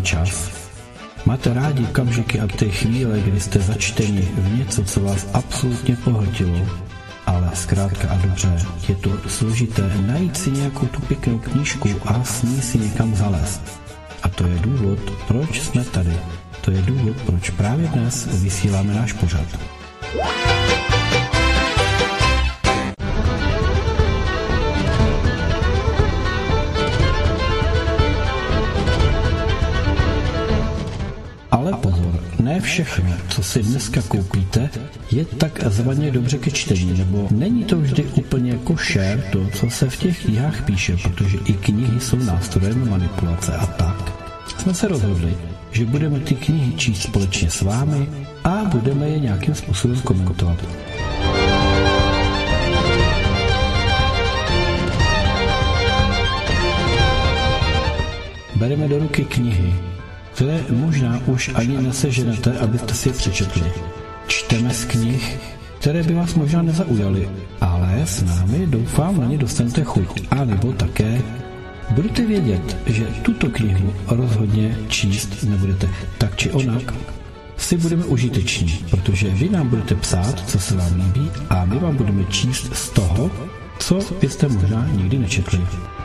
čas? Máte rádi okamžiky a ty chvíle, kdy jste začteni v něco, co vás absolutně pohltilo, ale zkrátka a dobře, je to složité najít si nějakou tu pěknou knížku a s ní si někam zalézt. A to je důvod, proč jsme tady. To je důvod, proč právě dnes vysíláme náš pořad. Ale pozor, ne všechno, co si dneska koupíte, je takzvaně dobře ke čtení, nebo není to vždy úplně košer to, co se v těch knihách píše, protože i knihy jsou nástrojem manipulace a tak. Jsme se rozhodli, že budeme ty knihy číst společně s vámi a budeme je nějakým způsobem komentovat. Bereme do ruky knihy, které možná už ani neseženete, abyste si je přečetli. Čteme z knih, které by vás možná nezaujaly, ale s námi doufám na ně dostanete chuť. A nebo také budete vědět, že tuto knihu rozhodně číst nebudete. Tak či onak si budeme užiteční, protože vy nám budete psát, co se vám líbí, a my vám budeme číst z toho, co byste možná nikdy nečetli.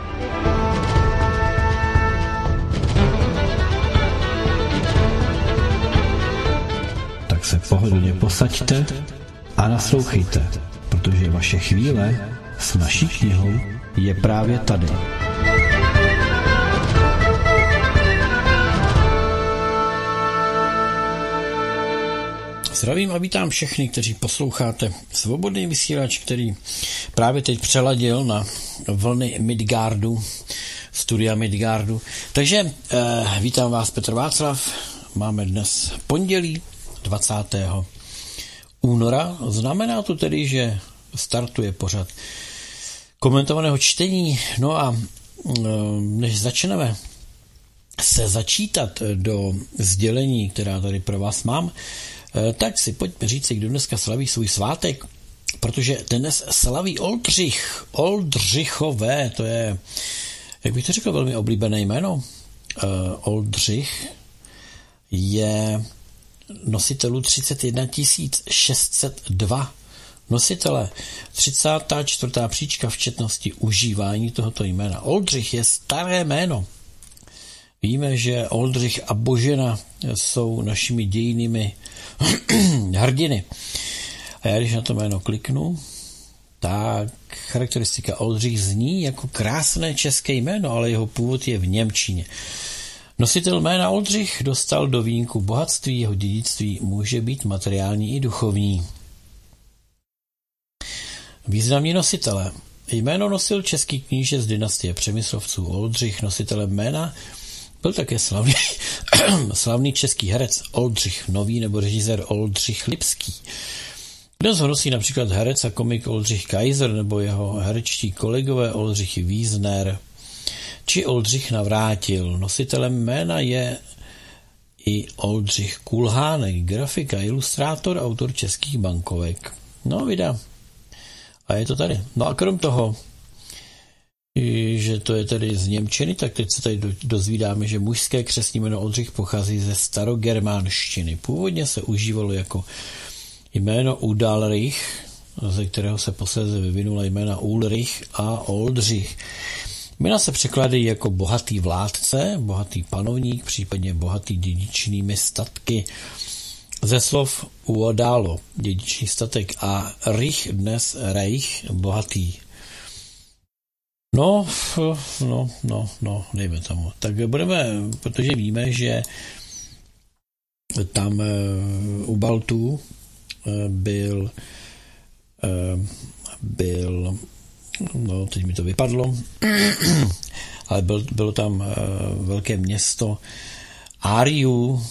Se pohodlně posaďte a naslouchejte, protože vaše chvíle s naší knihou je právě tady. Zdravím a vítám všechny, kteří posloucháte Svobodný vysílač, který právě teď přeladil na vlny Midgardu, studia Midgardu. Takže vítám vás, Petr Václav. Máme dnes pondělí 20. února. Znamená to tedy, že startuje pořad komentovaného čtení. No a než začneme se začítat do sdělení, která tady pro vás mám, tak si pojďme říci, kdo dneska slaví svůj svátek, protože dnes slaví Oldřich. Oldřichové, to je, jak bych to řekl, velmi oblíbené jméno. Oldřich je nositelů 31 602. Nositele 34. příčka v četnosti užívání tohoto jména. Oldřich je staré jméno. Víme, že Oldřich a Božena jsou našimi dějinými hrdiny. A já když na to jméno kliknu, tak charakteristika Oldřich zní jako krásné české jméno, ale jeho původ je v němčině. Nositel jména Oldřich dostal do vínku bohatství, jeho dědictví může být materiální i duchovní. Významní nositele. Jméno nosil český kníže z dynastie Přemyslovců. Oldřich nositelem jména byl také slavný český herec Oldřich Nový nebo režisér Oldřich Lipský. Dnes ho nosí například herec a komik Oldřich Kaiser nebo jeho herečtí kolegové Oldřich Wiesner či Oldřich Navrátil. Nositelem jména je i Oldřich Kulhánek, grafik a ilustrátor, autor českých bankovek. No, vydá. A je to tady. No a krom toho, že to je tady z němčiny, tak teď se tady dozvídáme, že mužské křestní jméno Oldřich pochází ze starogermánštiny. Původně se užívalo jako jméno Udalrich, ze kterého se posléze vyvinula jména Ulrich a Oldřich. Jména se překládají jako bohatý vládce, bohatý panovník, případně bohatý dědičnými statky. Ze slov uodálo, dědičný statek, a Rich dnes Reich, bohatý. No, dejme tomu. Tak budeme, protože víme, že tam u Baltů byl, no teď mi to vypadlo, ale bylo tam velké město Áriů,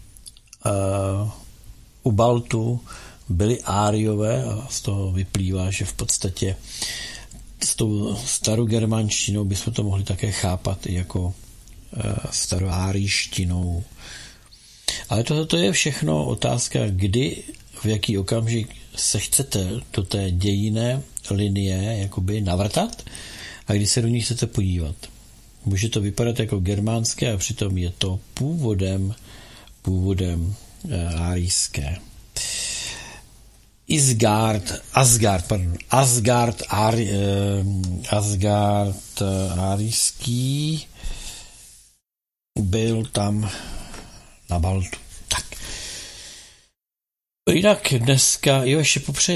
u Baltu byli Áriové a z toho vyplývá, že v podstatě s tou starogermánštinou bychom to mohli také chápat jako staroárijštinou. Ale to je všechno otázka, kdy, v jaký okamžik se chcete do té dějinné linie jakoby navrtat a kdy se do ní chcete podívat. Může to vypadat jako germánské a přitom je to původem árijské. Asgard árijský byl tam na Baltu. Tak. Jinak dneska, ještě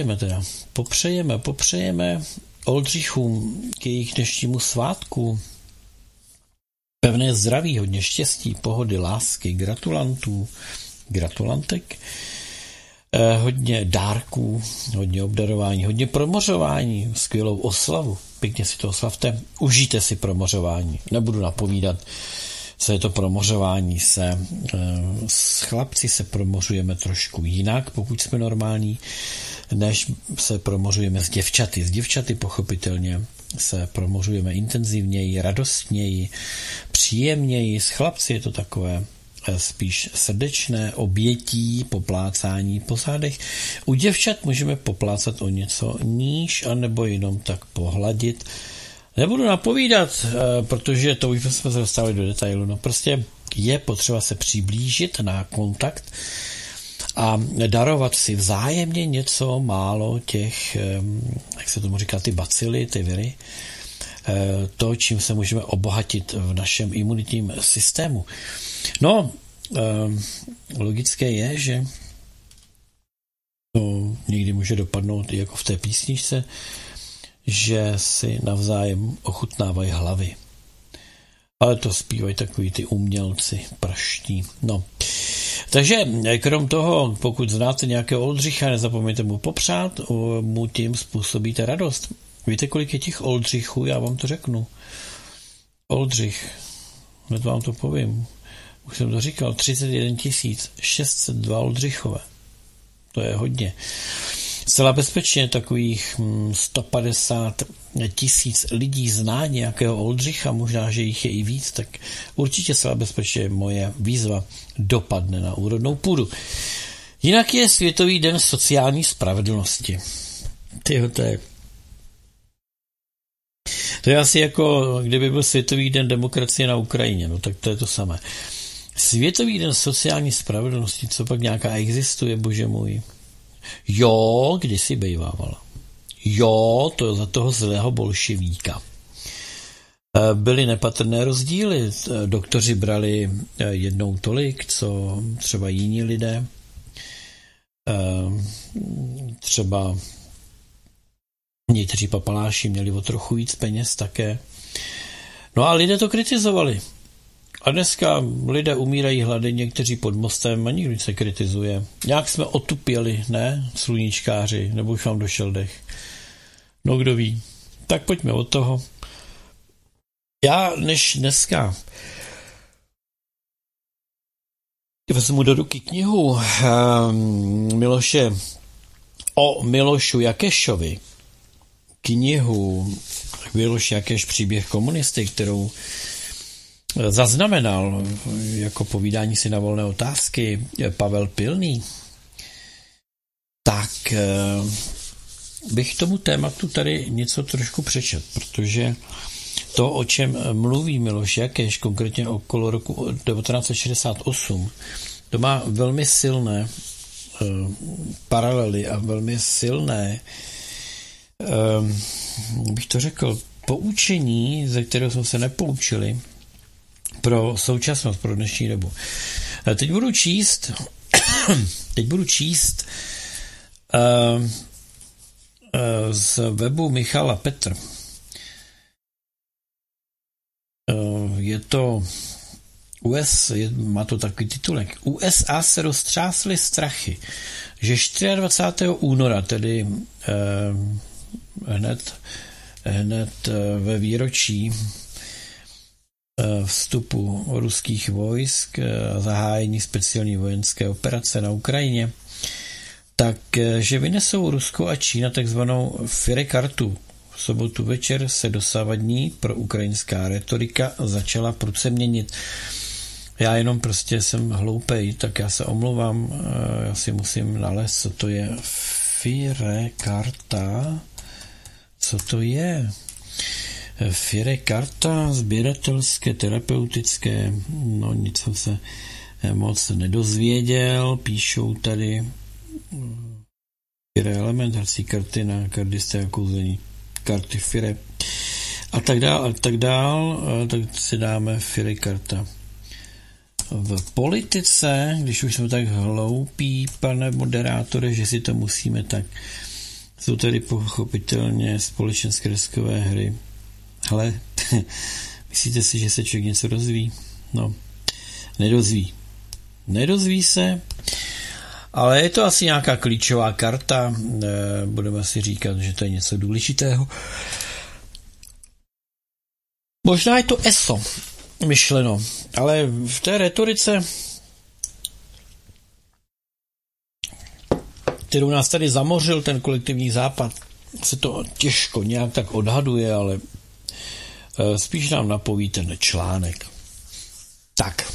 popřejeme Oldřichům k jejich dnešnímu svátku pevné zdraví, hodně štěstí, pohody, lásky, gratulantek, hodně dárků, hodně obdarování, hodně promořování, skvělou oslavu. Pěkně si to oslavte, užijte si promořování. Nebudu napovídat, co je to promořování. S chlapci se promořujeme trošku jinak, pokud jsme normální, než se promořujeme s děvčaty. S děvčaty pochopitelně se promořujeme intenzivněji, radostněji, příjemněji. S chlapci je to takové spíš srdečné, obětí, poplácání po zádech. U děvčat můžeme poplácat o něco níž, anebo jenom tak pohladit. Nebudu napovídat, protože to už jsme se dostali do detailu. No prostě je potřeba se přiblížit na kontakt a darovat si vzájemně něco málo těch, jak se tomu říká, ty bacily, ty viry, to, čím se můžeme obohatit v našem imunitním systému. No, logické je, že to někdy může dopadnout i jako v té písničce, že si navzájem ochutnávají hlavy. Ale to zpívají takový ty umělci praští. No. Takže krom toho, pokud znáte nějakého Oldřicha, nezapomeňte mu popřát, mu tím způsobíte radost. Víte, kolik je těch Oldřichů? Já vám to řeknu. Oldřich, hned vám to povím. Už jsem to říkal, 31 602 Oldřichové. To je hodně. Zcela bezpečně takových 150 000 lidí zná nějakého Oldřicha, možná, že jich je i víc, tak určitě zcela bezpečně moje výzva dopadne na úrodnou půdu. Jinak je Světový den sociální spravedlnosti. To je asi jako, kdyby byl Světový den demokracie na Ukrajině, no tak to je to samé. Světový den sociální spravedlnosti, co pak nějaká existuje, bože můj. Jo, kdysi bejvávala. Jo, to je za toho zlého bolševíka. Byly nepatrné rozdíly. Doktoři brali jednou tolik, co třeba jiní lidé. Třeba někteří papaláši měli o trochu víc peněz také. No a lidé to kritizovali. A dneska lidé umírají hlady, někteří pod mostem a nikdo se kritizuje. Nějak jsme otupěli, ne, sluníčkáři, nebo už vám došel dech. No kdo ví. Tak pojďme od toho. Já než dneska vezmu do ruky knihu Milošu Jakešovi, knihu Miloš Jakeš příběh komunisty, kterou zaznamenal jako povídání si na volné otázky Pavel Pilný, tak bych tomu tématu tady něco trošku přečet, protože to, o čem mluví Miloš Jakeš, konkrétně okolo roku 1968, to má velmi silné paralely a velmi silné, bych to řekl, poučení, ze kterého jsme se nepoučili pro současnost, pro dnešní dobu. Teď budu číst z webu Michala Petr. Je to má to takový titulek. USA se roztřásly strachy, že 24. února, tedy hned ve výročí vstupu ruských vojsk a zahájení speciální vojenské operace na Ukrajině, takže vynesou Rusko a Čína takzvanou Fire kartu. V sobotu večer se dosavadní proukrajinská retorika začala prudce měnit. Já jenom prostě jsem hloupej, tak já se omlouvám, já si musím nalézt, co to je Fire karta, co to je. Fire karta, sběratelské, terapeutické, no nic jsem se moc nedozvěděl, píšou tady Fire element, hercí karty na kardisté a kouzení karty Fire a tak dál, tak si dáme Fire karta. V politice, když už jsme tak hloupí, pane moderátore, že si to musíme, tak jsou tady pochopitelně společenské deskové hry. Hele, myslíte si, že se člověk něco dozví? No, nedozví se, ale je to asi nějaká klíčová karta, budeme si říkat, že to je něco důležitého. Možná je to ESO myšleno, ale v té retorice, kterou nás tady zamořil ten kolektivní západ, se to těžko nějak tak odhaduje, ale spíš nám napoví ten článek. Tak.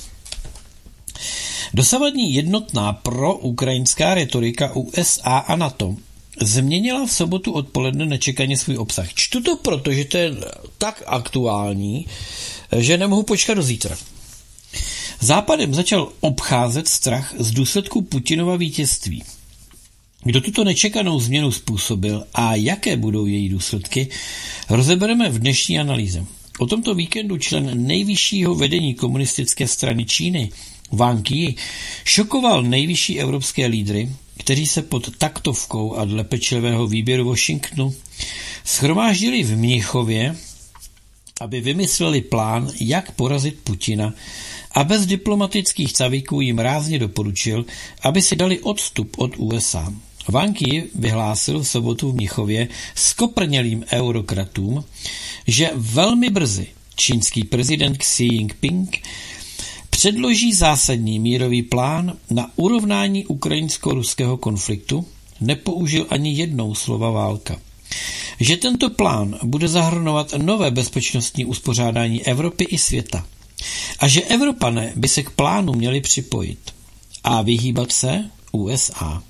Dosavadní jednotná proukrajinská retorika USA a NATO změnila v sobotu odpoledne nečekaně svůj obsah. Čtu to proto, že to je tak aktuální, že nemohu počkat do zítra. Západem začal obcházet strach z důsledků Putinova vítězství. Kdo tuto nečekanou změnu způsobil a jaké budou její důsledky, rozebereme v dnešní analýze. O tomto víkendu člen nejvyššího vedení komunistické strany Číny, Wang Yi, šokoval nejvyšší evropské lídry, kteří se pod taktovkou a dle pečlivého výběru Washingtonu shromáždili v Mnichově, aby vymysleli plán, jak porazit Putina, a bez diplomatických caviků jim rázně doporučil, aby si dali odstup od USA. Wang Yi vyhlásil v sobotu v Mnichově skoprnělým eurokratům, že velmi brzy čínský prezident Xi Jinping předloží zásadní mírový plán na urovnání ukrajinsko-ruského konfliktu, nepoužil ani jednou slova válka. Že tento plán bude zahrnovat nové bezpečnostní uspořádání Evropy i světa a že Evropané by se k plánu měli připojit a vyhýbat se USA.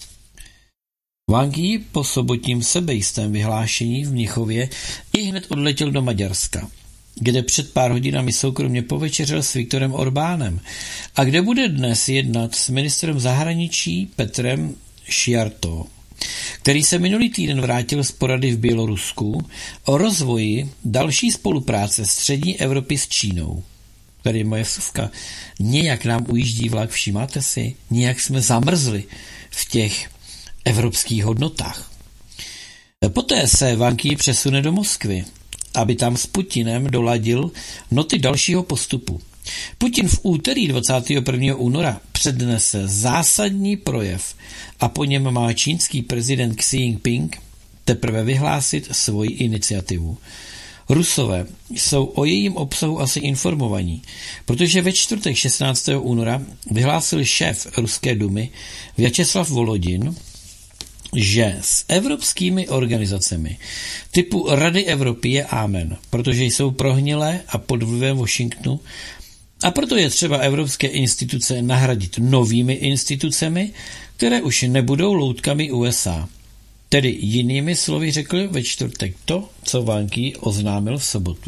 Wang Yi po sobotním sebejistém vyhlášení v Mnichově ihned odletěl do Maďarska, kde před pár hodinami soukromně povečeřel s Viktorem Orbánem a kde bude dnes jednat s ministrem zahraničí Petrem Šiartou, který se minulý týden vrátil z porady v Bělorusku o rozvoji další spolupráce střední Evropy s Čínou. Tady je moje vsuvka. Nějak nám ujíždí vlak, všímáte si? Nějak jsme zamrzli v těch evropských hodnotách. Poté se Wang Yi přesune do Moskvy, aby tam s Putinem doladil noty dalšího postupu. Putin v úterý 21. února přednese zásadní projev a po něm má čínský prezident Xi Jinping teprve vyhlásit svoji iniciativu. Rusové jsou o jejím obsahu asi informovaní, protože ve čtvrtek 16. února vyhlásil šéf Ruské dumy Vjačeslav Volodin, že s evropskými organizacemi typu Rady Evropy je amen, protože jsou prohnilé a pod vlivem Washingtonu, a proto je třeba evropské instituce nahradit novými institucemi, které už nebudou loutkami USA. Tedy jinými slovy řekl ve čtvrtek to, co Wang Yi oznámil v sobotu.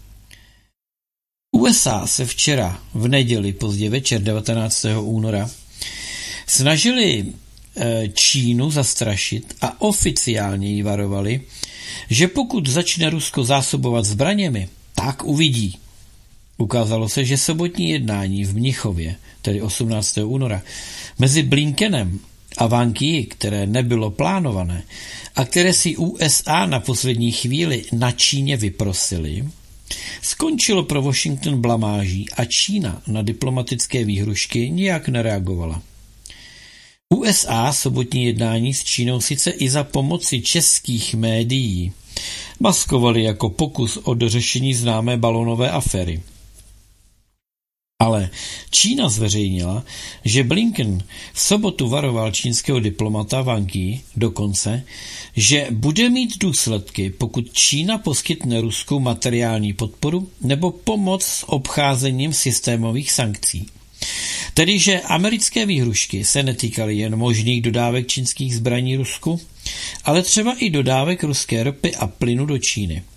USA se včera v neděli pozdě večer 19. února snažili Čínu zastrašit a oficiálně jí varovali, že pokud začne Rusko zásobovat zbraněmi, tak uvidí. Ukázalo se, že sobotní jednání v Mnichově, tedy 18. února, mezi Blinkenem a Wang Yi, které nebylo plánované a které si USA na poslední chvíli na Číně vyprosili, skončilo pro Washington blamáží a Čína na diplomatické výhrušky nijak nereagovala. USA sobotní jednání s Čínou sice i za pomoci českých médií maskovali jako pokus o dořešení známé balonové aféry. Ale Čína zveřejnila, že Blinken v sobotu varoval čínského diplomata Wang Yi dokonce, že bude mít důsledky, pokud Čína poskytne Rusku materiální podporu nebo pomoc s obcházením systémových sankcí. Tedy, že americké výhrušky se netýkaly jen možných dodávek čínských zbraní Rusku, ale třeba i dodávek ruské ropy a plynu do Číny.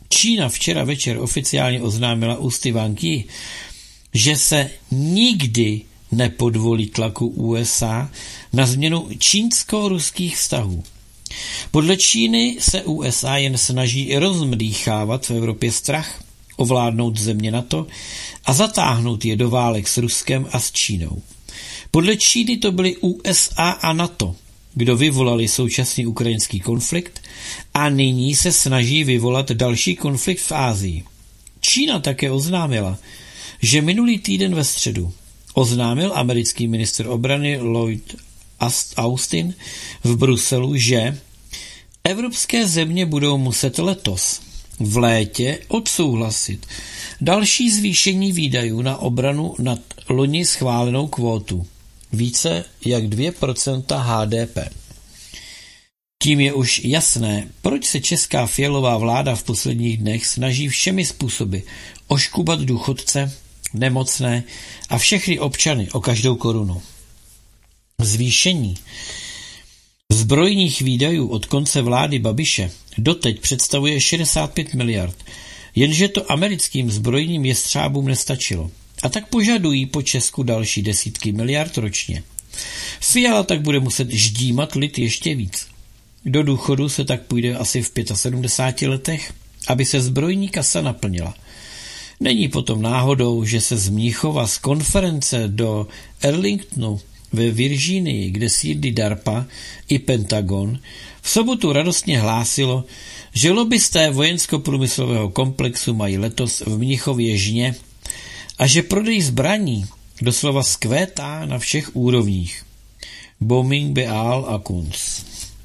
Čína včera večer oficiálně oznámila ústy Wang Yi, že se nikdy nepodvolí tlaku USA na změnu čínsko-ruských vztahů. Podle Číny se USA jen snaží rozmdýchávat v Evropě strach, ovládnout země NATO a zatáhnout je do válek s Ruskem a s Čínou. Podle Číny to byly USA a NATO, kdo vyvolali současný ukrajinský konflikt a nyní se snaží vyvolat další konflikt v Asii. Čína také oznámila, že minulý týden ve středu oznámil americký ministr obrany Lloyd Austin v Bruselu, že evropské země budou muset letos v létě odsouhlasit další zvýšení výdajů na obranu nad loni schválenou kvótu, více jak 2% HDP. Tím je už jasné, proč se česká Fialová vláda v posledních dnech snaží všemi způsoby oškubat důchodce, nemocné a všechny občany o každou korunu. Zvýšení zbrojních výdajů od konce vlády Babiše doteď představuje 65 miliard, jenže to americkým zbrojním jestřábům nestačilo. A tak požadují po Česku další desítky miliard ročně. Fiala tak bude muset ždímat lid ještě víc. Do důchodu se tak půjde asi v 75 letech, aby se zbrojní kasa naplnila. Není potom náhodou, že se z Mnichova z konference do Arlingtonu ve Virginii, kde sídlí DARPA i Pentagon, v sobotu radostně hlásilo, že lobbysté vojensko-průmyslového komplexu mají letos v Mnichově žně a že prodej zbraní doslova skvétá na všech úrovních. Bombing Beal a Kunz.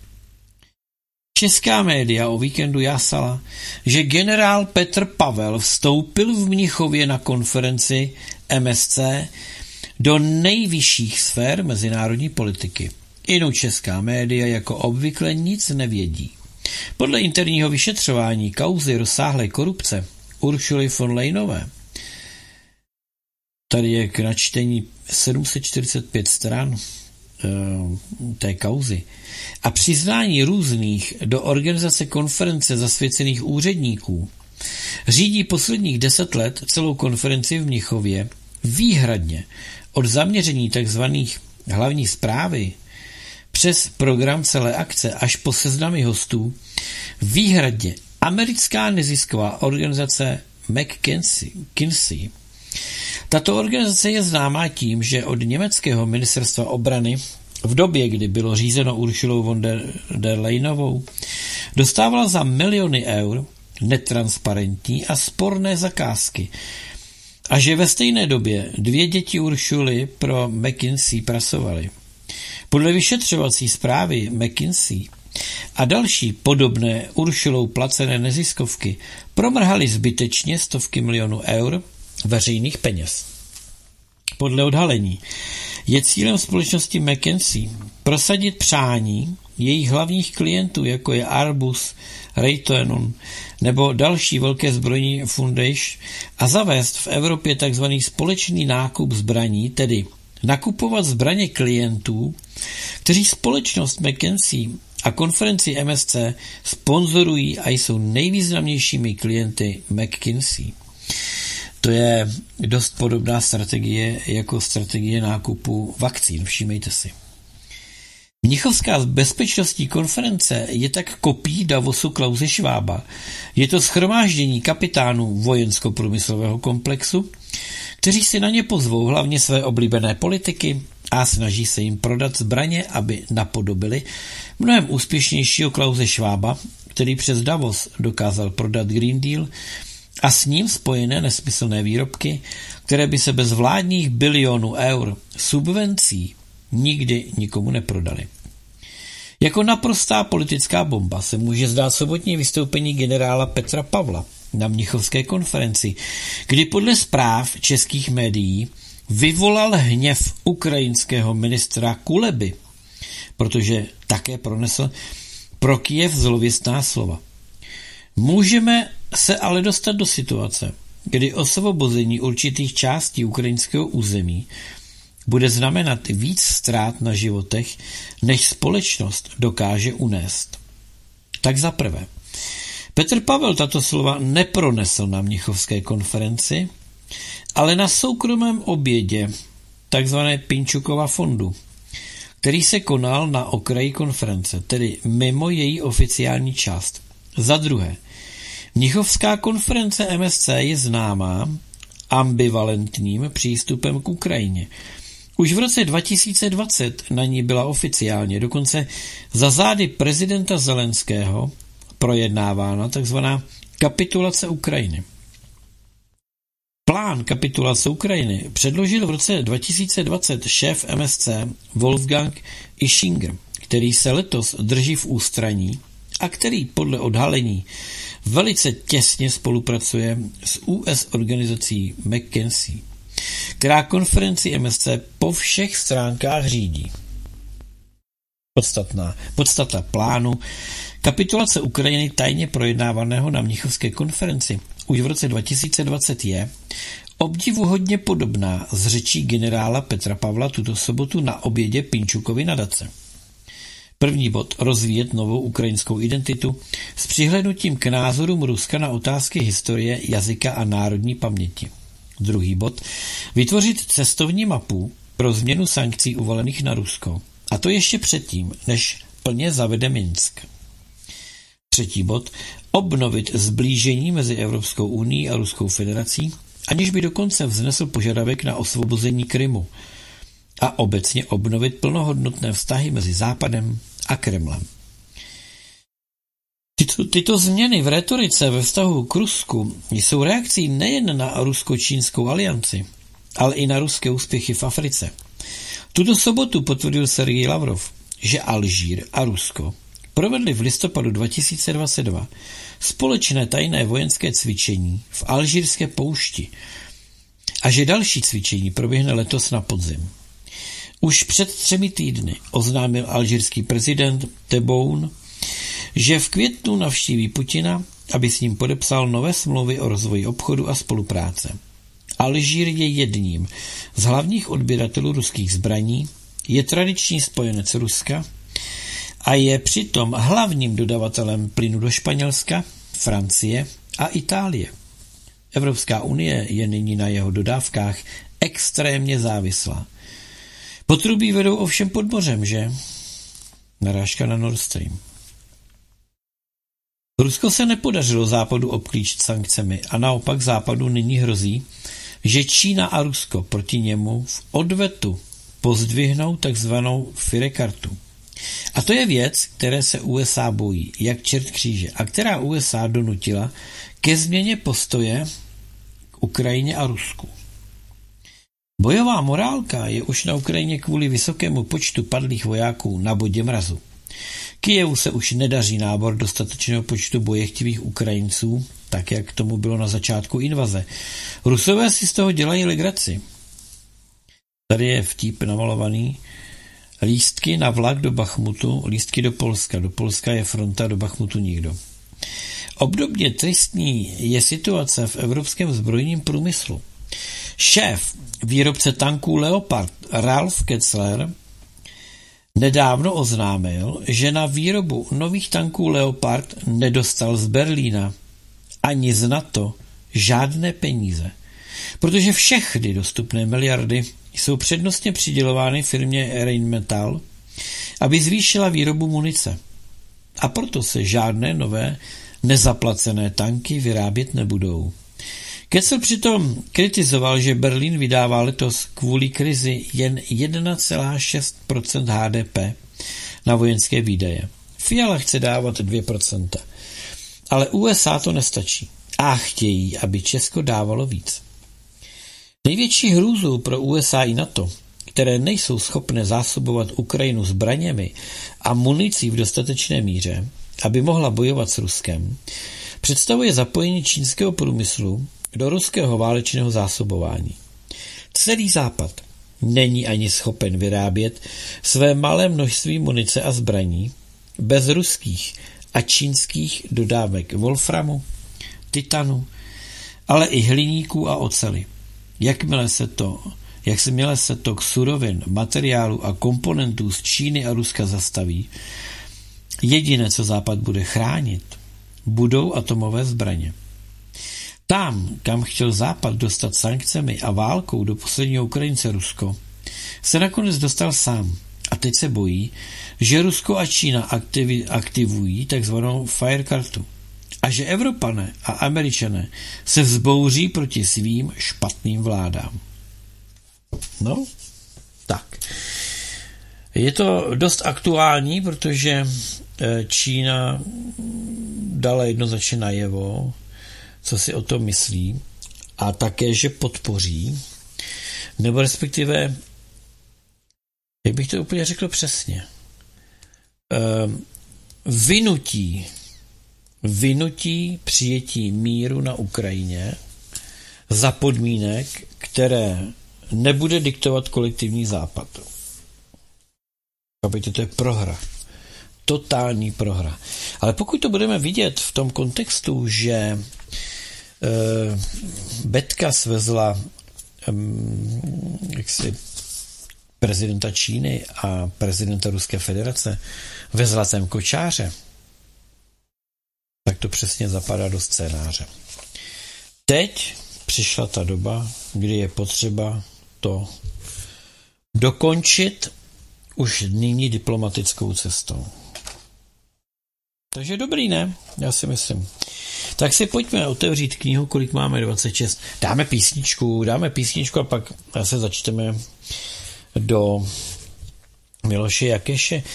Česká média o víkendu jásala, že generál Petr Pavel vstoupil v Mnichově na konferenci MSC do nejvyšších sfér mezinárodní politiky. Jinou česká média jako obvykle nic nevědí. Podle interního vyšetřování kauzy rozsáhlé korupce Uršuly von Leinové, tady je k načtení 745 stran té kauzy, a přiznání různých do organizace konference zasvěcených úředníků, řídí posledních 10 let celou konferenci v Mnichově výhradně od zaměření tzv. Hlavní zprávy přes program celé akce až po seznamy hostů výhradně americká nezisková organizace McKinsey. Tato organizace je známá tím, že od německého ministerstva obrany v době, kdy bylo řízeno Uršulou von der Leyenovou, dostávala za miliony eur netransparentní a sporné zakázky a že ve stejné době 2 děti Uršuly pro McKinsey pracovaly. Podle vyšetřovací zprávy McKinsey a další podobné Uršulou placené neziskovky promrhaly zbytečně stovky milionů eur veřejných peněz. Podle odhalení je cílem společnosti McKinsey prosadit přání jejich hlavních klientů, jako je Airbus, Raytheon nebo další velké zbrojní foundation, a zavést v Evropě tzv. Společný nákup zbraní, tedy nakupovat zbraně klientů, kteří společnost McKinsey a konferenci MSC sponzorují a jsou nejvýznamnějšími klienty McKinsey. To je dost podobná strategie jako strategie nákupu vakcín, všímejte si. Mnichovská bezpečnostní konference je tak kopií Davosu Klause Schwaba. Je to shromáždění kapitánů vojensko-průmyslového komplexu, kteří si na ně pozvou hlavně své oblíbené politiky a snaží se jim prodat zbraně, aby napodobili mnohem úspěšnějšího Klause Schwaba, který přes Davos dokázal prodat Green Deal a s ním spojené nesmyslné výrobky, které by se bez vládních bilionů eur subvencí nikdy nikomu neprodaly. Jako naprostá politická bomba se může zdát sobotní vystoupení generála Petra Pavla na mnichovské konferenci, kdy podle zpráv českých médií vyvolal hněv ukrajinského ministra Kuleby, protože také pronesl pro Kyjev zlověstná slova. Můžeme se ale dostat do situace, kdy osvobození určitých částí ukrajinského území bude znamenat víc ztrát na životech, než společnost dokáže unést. Tak za prvé, Petr Pavel tato slova nepronesl na Mnichovské konferenci, ale na soukromém obědě takzvané Pinčukova fondu, který se konal na okraji konference, tedy mimo její oficiální část. Za druhé, Mnichovská konference MSC je známá ambivalentním přístupem k Ukrajině. Už v roce 2020 na ní byla oficiálně, dokonce za zády prezidenta Zelenského, projednávána takzvaná kapitulace Ukrajiny. Plán kapitulace Ukrajiny předložil v roce 2020 šéf MSC Wolfgang Ischinger, který se letos drží v ústraní a který podle odhalení velice těsně spolupracuje s US organizací McKinsey, která konferenci MSC po všech stránkách řídí. Podstata plánu kapitulace Ukrajiny tajně projednávaného na Mnichovské konferenci už v roce 2020 je obdivuhodně podobná s řečí generála Petra Pavla tuto sobotu na obědě Pinčukovy nadace. První bod: rozvíjet novou ukrajinskou identitu s přihlédnutím k názorům Ruska na otázky historie, jazyka a národní paměti. Druhý bod: vytvořit cestovní mapu pro změnu sankcí uvalených na Rusko. A to ještě předtím, než plně zavede Minsk. Třetí bod: obnovit sblížení mezi Evropskou unií a Ruskou federací, aniž by dokonce vznesl požadavek na osvobození Krymu. A obecně obnovit plnohodnotné vztahy mezi Západem a Kremlem. Tyto změny v rétorice ve vztahu k Rusku jsou reakcí nejen na rusko-čínskou alianci, ale i na ruské úspěchy v Africe. Tuto sobotu potvrdil Sergej Lavrov, že Alžír a Rusko provedli v listopadu 2022 společné tajné vojenské cvičení v alžírské poušti a že další cvičení proběhne letos na podzim. Už před 3 týdny oznámil alžírský prezident Tebboune, že v květnu navštíví Putina, aby s ním podepsal nové smlouvy o rozvoji obchodu a spolupráce. Alžír je jedním z hlavních odběratelů ruských zbraní, je tradiční spojenec Ruska a je přitom hlavním dodavatelem plynu do Španělska, Francie a Itálie. Evropská unie je nyní na jeho dodávkách extrémně závislá. Potrubí vedou ovšem pod mořem, že? Narážka na Nord Stream. Rusko se nepodařilo Západu obklíčit sankcemi a naopak Západu nyní hrozí, že Čína a Rusko proti němu v odvetu pozdvihnou takzvanou Firekartu. A to je věc, které se USA bojí, jak čert kříže, a která USA donutila ke změně postoje k Ukrajině a Rusku. Bojová morálka je už na Ukrajině kvůli vysokému počtu padlých vojáků na bodě mrazu. Kyjevu se už nedaří nábor dostatečného počtu bojechtivých Ukrajinců, tak jak tomu bylo na začátku invaze. Rusové si z toho dělají legraci. Tady je vtip namalovaný. Lístky na vlak do Bachmutu, lístky do Polska. Do Polska je fronta, do Bachmutu nikdo. Obdobně tristní je situace v evropském zbrojním průmyslu. Šéf výrobce tanků Leopard Ralf Ketzler nedávno oznámil, že na výrobu nových tanků Leopard nedostal z Berlína ani z NATO žádné peníze, protože všechny dostupné miliardy jsou přednostně přidělovány firmě Rheinmetall, aby zvýšila výrobu munice. A proto se žádné nové nezaplacené tanky vyrábět nebudou. Ketzler přitom kritizoval, že Berlín vydává letos kvůli krizi jen 1,6% HDP na vojenské výdaje. Fiala chce dávat 2%. Ale USA to nestačí a chtějí, aby Česko dávalo víc. Největší hrůzou pro USA i NATO, které nejsou schopné zásobovat Ukrajinu zbraněmi a municí v dostatečné míře, aby mohla bojovat s Ruskem, představuje zapojení čínského průmyslu do ruského válečného zásobování. Celý Západ není ani schopen vyrábět své malé množství munice a zbraní bez ruských a čínských dodávek wolframu, titanu, ale i hliníků a oceli. Jakmile se to k surovin, materiálu a komponentů z Číny a Ruska zastaví, jediné, co Západ bude chránit, budou atomové zbraně. Tam, kam chtěl Západ dostat sankcemi a válkou do posledního Ukrajince Rusko, se nakonec dostal sám. A teď se bojí, že Rusko a Čína aktivují takzvanou fire kartu a že Evropané a Američané se vzbouří proti svým špatným vládám. No, tak. Je to dost aktuální, protože Čína dala jednoznačně najevo, co si o tom myslí, a také, že podpoří, nebo respektive, jak bych to úplně řekl přesně, vynutí přijetí míru na Ukrajině za podmínek, které nebude diktovat kolektivní Západ. To je prohra. Totální prohra. Ale pokud to budeme vidět v tom kontextu, že Betka svezla prezidenta Číny a prezidenta Ruské federace ve zlatém kočáře, tak to přesně zapadá do scénáře. Teď přišla ta doba, kdy je potřeba to dokončit už nyní diplomatickou cestou. Takže dobrý, ne? Já si myslím. Tak si pojďme otevřít knihu, kolik máme, 26. Dáme písničku a pak se začteme do Miloše Jakeše.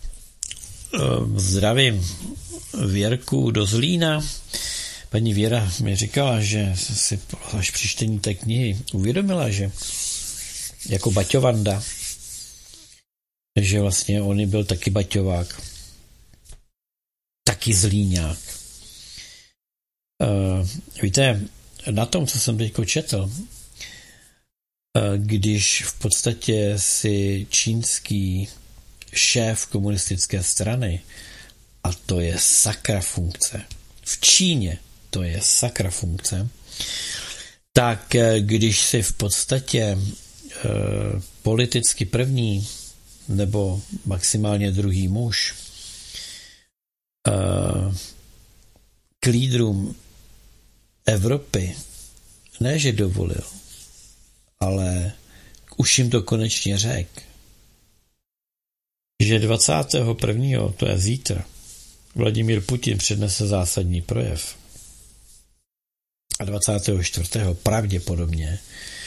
Zdravím Věrku do Zlína. Paní Věra mi říkala, že si až při čtení té knihy uvědomila, že jako baťovanda, že vlastně on byl taky baťovák, taky zlíňák. Víte, na tom, co jsem teď četl, když v podstatě si čínský šéf komunistické strany, a to je sakra funkce, v Číně to je sakra funkce, tak když si v podstatě politicky první nebo maximálně druhý muž k lídrům Evropy ne, že dovolil, ale už jim to konečně řekl, že 21. to je zítra, Vladimír Putin přednese zásadní projev a 24. pravděpodobně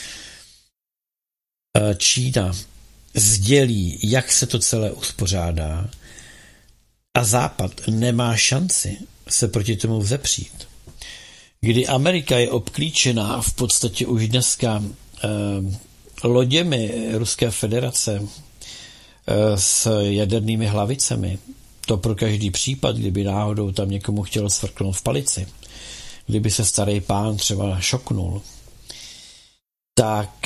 Čína sdělí, jak se to celé uspořádá, a Západ nemá šanci se proti tomu vzepřít. Kdy Amerika je obklíčená v podstatě už dneska loděmi Ruské federace s jadernými hlavicemi, to pro každý případ, kdyby náhodou tam někomu chtělo svrknout v palici, kdyby se starý pán třeba šoknul, tak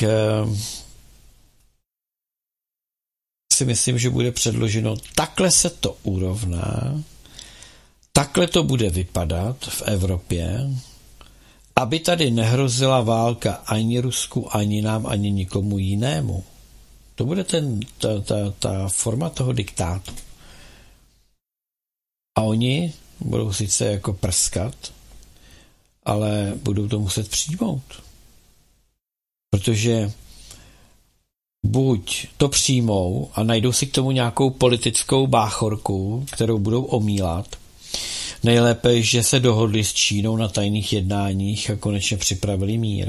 si myslím, že bude předloženo, takhle se to urovná, takhle to bude vypadat v Evropě, aby tady nehrozila válka ani Rusku, ani nám, ani nikomu jinému. To bude ta forma toho diktátu. A oni budou sice jako prskat, ale budou to muset přijmout. Protože buď to přijmou a najdou si k tomu nějakou politickou báchorku, kterou budou omílat. Nejlépe, že se dohodli s Čínou na tajných jednáních a konečně připravili mír.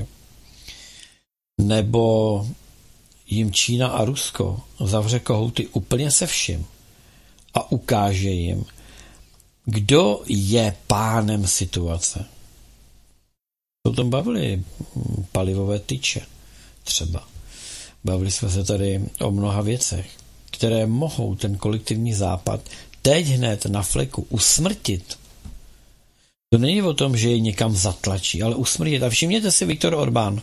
Nebo jim Čína a Rusko zavře kohouty úplně se vším a ukáže jim, kdo je pánem situace. O tom bavili palivové tyče třeba. Bavili jsme se tady o mnoha věcech, které mohou ten kolektivní Západ teď hned na fleku usmrtit. To není o tom, že je někam zatlačí, ale usmrtit. A všimněte si Viktor Orbán.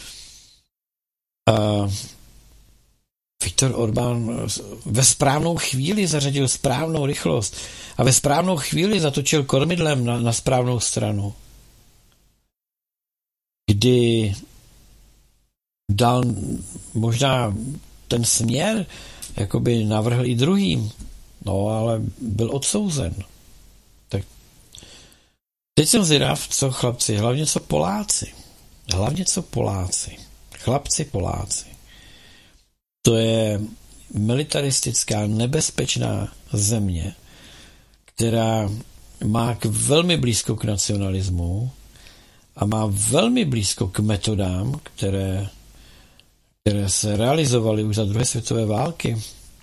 Viktor Orbán ve správnou chvíli zařadil správnou rychlost a ve správnou chvíli zatočil kormidlem na správnou stranu. Kdy dal možná ten směr, jakoby navrhl i druhým, no ale byl odsouzen. Tak Teď jsem zvědav, co chlapci, hlavně co Poláci. Chlapci Poláci. To je militaristická, nebezpečná země, která má velmi blízko k nacionalismu a má velmi blízko k metodám, které se realizovaly už za druhé světové války.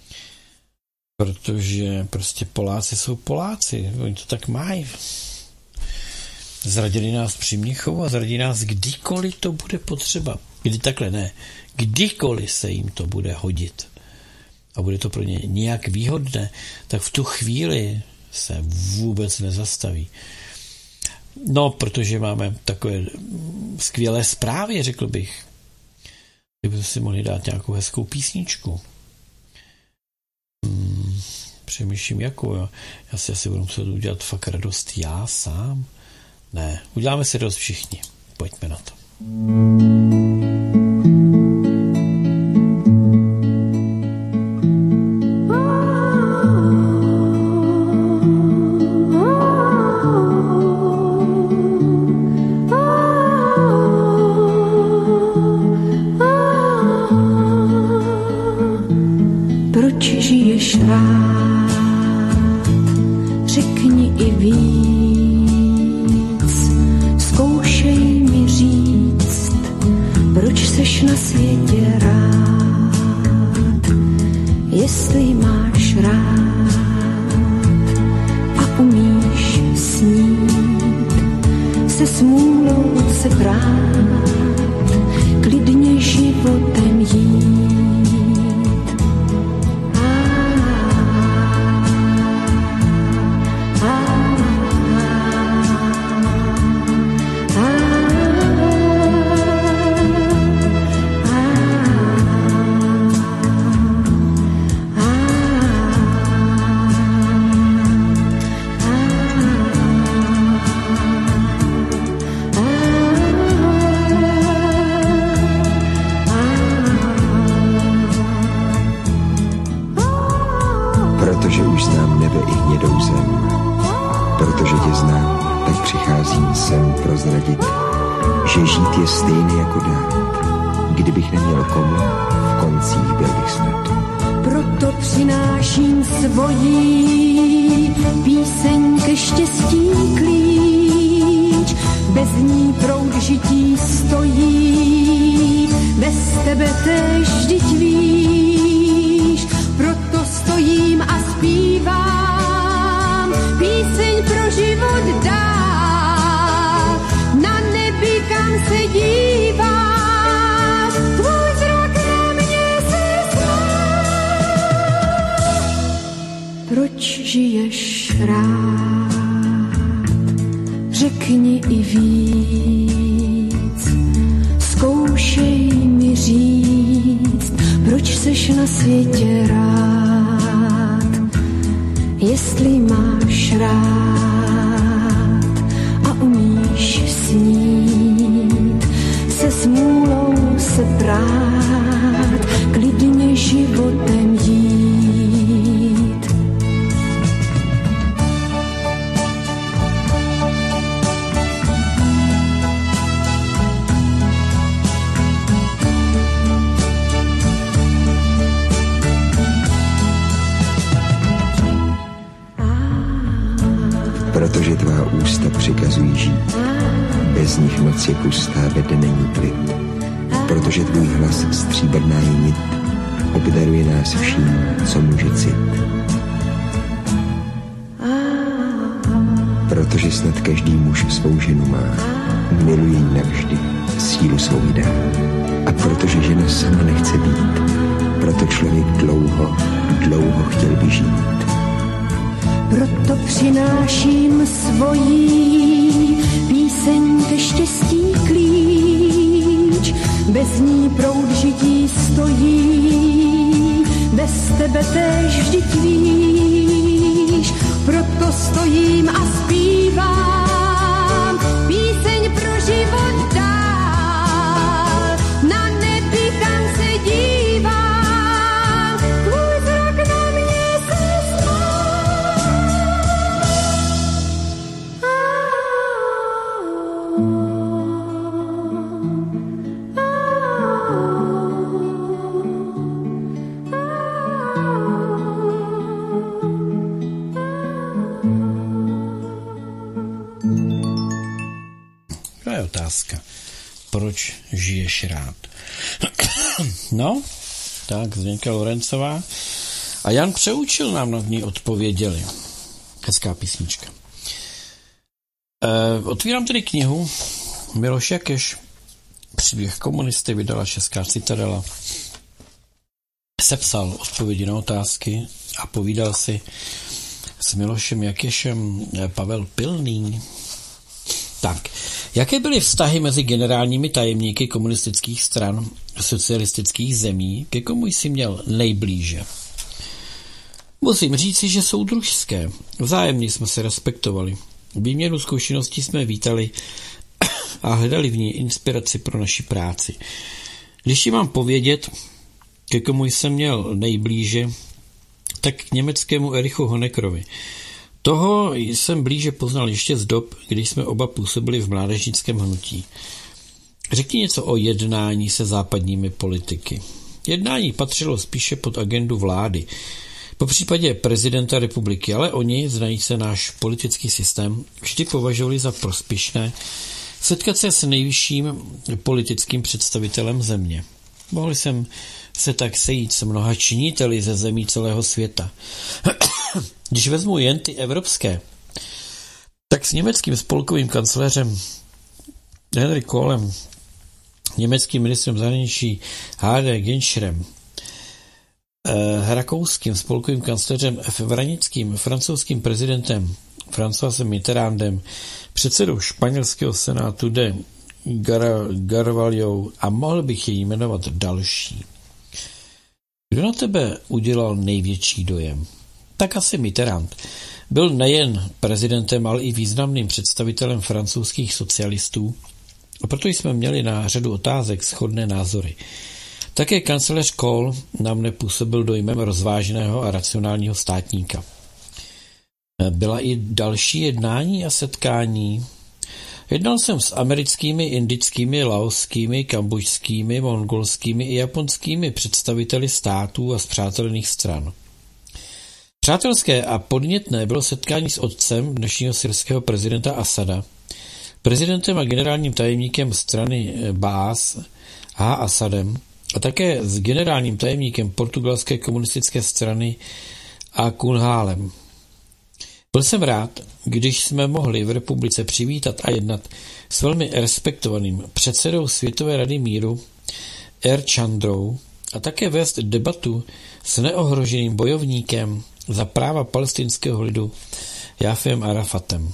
Protože prostě Poláci jsou Poláci. Oni to tak mají. Zradili nás při Mnichovu a zradí nás kdykoliv to bude potřeba. Kdykoliv se jim to bude hodit a bude to pro ně nějak výhodné, tak v tu chvíli se vůbec nezastaví. No, protože máme takové skvělé zprávy, řekl bych. Kdybyste si mohli dát nějakou hezkou písničku. Přemýšlím jakou. Já si asi budu muset udělat fakt radost já sám. Ne, uděláme si radost všichni. Pojďme na to. Proč žiješ rád? Řekni i víc, zkoušej mi říct, proč seš na světě rád, jestli máš rád a umíš snít, se smůlou se brát, klidně životem jít. Protože už znám nebe i hnědou zem, protože tě znám, tak přicházím sem prozradit, že žít je stejné jako dát. Kdybych neměl komu, v koncích byl bych snad. Proto přináším svojí píseň ke štěstí klíč, bez ní proud žití stojí, bez tebe též vždyť víš, proto stojím a zpívám píseň pro život dál, na nebi kam se dívám, tvůj zrak na mě se smál. Proč žiješ rád? Řekni i víc, zkoušej mi říct, proč seš na světě rád, jestli máš rád a umíš snít, se smůlou se brát, klidně životem jít. Protože tvá ústa přikazují žít, bez nich noc je pustá, ve dne není klid. Protože tvůj hlas stříbrná je nit, obdaruje nás vším, co může cit. Protože snad každý muž svou ženu má, miluje ji navždy, sílu svou dá. A protože žena sama nechce být, proto člověk dlouho, dlouho chtěl by žít. Proto přináším svojí píseň ke štěstí klíč, bez ní proud žití stojí, bez tebe též vždyť víš, proto stojím a zpívám píseň pro život dál, na nebi kam se dívám, tvůj zrak na mě se smál. je otázka. Proč žiješ rád? No, tak Zdeňka Lorencová a Jan Přeučil nám na ní odpověděli. Hezká písnička. Otvírám tedy knihu Miloš Jakeš, Příběh komunisty, vydala Česká Citadela. Sepsal odpovědi na otázky a povídal si s Milošem Jakešem Pavel Pilný. Tak, jaké byly vztahy mezi generálními tajemníky komunistických stran socialistických zemí, ke komu jsi měl nejblíže? Musím říci, že jsou družské. Vzájemně jsme se respektovali. Výměnu zkušeností jsme vítali a hledali v ní inspiraci pro naši práci. Když ti mám povědět, ke komu jsem měl nejblíže, tak k německému Erichu Honeckerovi. Toho jsem blíže poznal ještě z dob, když jsme oba působili v mládežnickém hnutí. Řekni něco o jednání se západními politiky. Jednání patřilo spíše pod agendu vlády, po případě prezidenta republiky, ale oni, znajíce náš politický systém, vždy považovali za prospěšné setkat se s nejvyšším politickým představitelem země. Mohli jsem se tak sejít s mnoha činiteli ze zemí celého světa. Když vezmu jen ty evropské, tak s německým spolkovým kancléřem Henry Kohlem, německým ministrem zahraničí H.D. Genscherem, rakouským spolkovým kancléřem F. Vranickým, francouzským prezidentem Françoisem Mitterrandem, předsedou španělského senátu de Carvalhou a mohl bych jej jmenovat další. Kdo na tebe udělal největší dojem? Tak asi Mitterrand. Byl nejen prezidentem, ale i významným představitelem francouzských socialistů, a proto jsme měli na řadu otázek shodné názory. Také kancléř Kohl nám nepůsobil dojmem rozvážného a racionálního státníka. Byla i další jednání a setkání. Jednal jsem s americkými, indickými, laoskými, kambodžskými, mongolskými i japonskými představiteli států a spřátelených stran. Přátelské a podnětné bylo setkání s otcem dnešního syrského prezidenta Asada, prezidentem a generálním tajemníkem strany Baas H. Asadem a také s generálním tajemníkem portugalské komunistické strany A. Kunhalem. Byl jsem rád, když jsme mohli v republice přivítat a jednat s velmi respektovaným předsedou Světové rady míru R. Chandrou a také vést debatu s neohroženým bojovníkem za práva palestinského lidu Jáfem Arafatem.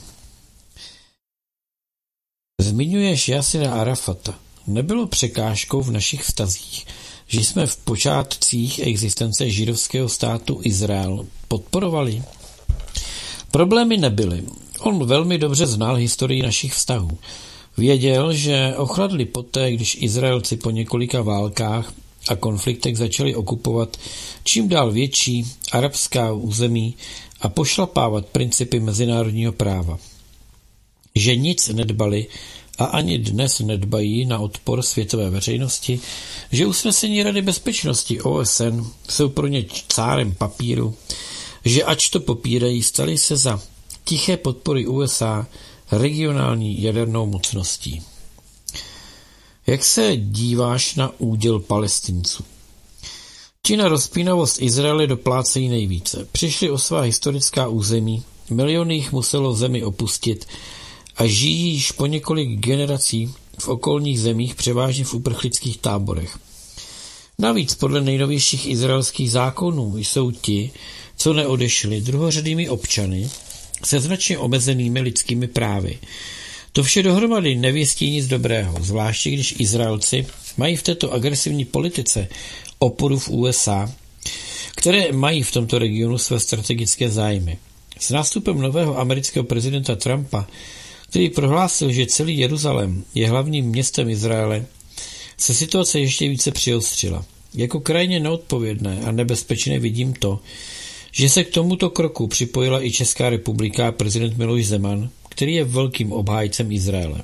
Zmiňuješ Jasira Arafata. Nebylo překážkou v našich vztazích, že jsme v počátcích existence židovského státu Izrael podporovali? Problémy nebyly. On velmi dobře znal historii našich vztahů. Věděl, že ochladli poté, když Izraelci po několika válkách a konfliktech začali okupovat čím dál větší arabská území a pošlapávat principy mezinárodního práva. Že nic nedbali a ani dnes nedbají na odpor světové veřejnosti, že usnesení Rady bezpečnosti OSN jsou pro ně cárem papíru, že ač to popírají, stali se za tiché podpory USA regionální jadernou mocností. Jak se díváš na úděl Palestinců? Ti na rozpínavost Izraele doplácejí nejvíce. Přišli o svá historická území, miliony jich muselo zemi opustit a žijí již po několik generací v okolních zemích, převážně v uprchlických táborech. Navíc podle nejnovějších izraelských zákonů jsou ti, co neodešli, druhořadými občany se značně omezenými lidskými právy. To vše dohromady nevěstí nic dobrého, zvláště když Izraelci mají v této agresivní politice oporu v USA, které mají v tomto regionu své strategické zájmy. S nástupem nového amerického prezidenta Trumpa, který prohlásil, že celý Jeruzalém je hlavním městem Izraele, se situace ještě více přiostřila. Jako krajně neodpovědné a nebezpečné vidím to, že se k tomuto kroku připojila i Česká republika a prezident Miloš Zeman, který je velkým obhájcem Izraele.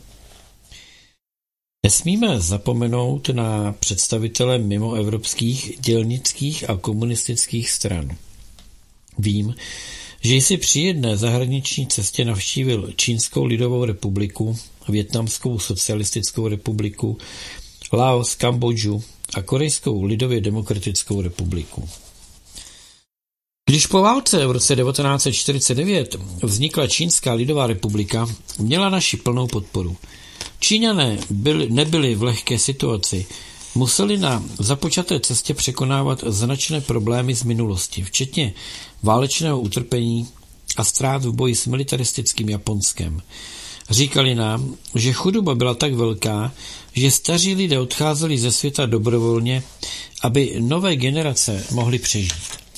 Nesmíme zapomenout na představitele mimoevropských, dělnických a komunistických stran. Vím, že jsi při jedné zahraniční cestě navštívil Čínskou lidovou republiku, Vietnamskou socialistickou republiku, Laos, Kambodžu a Korejskou lidově demokratickou republiku. Když po válce v roce 1949 vznikla Čínská lidová republika, měla naši plnou podporu. Číňané nebyli v lehké situaci, museli na započaté cestě překonávat značné problémy z minulosti, včetně válečného utrpení a ztrát v boji s militaristickým Japonskem. Říkali nám, že chudoba byla tak velká, že staří lidé odcházeli ze světa dobrovolně, aby nové generace mohly přežít.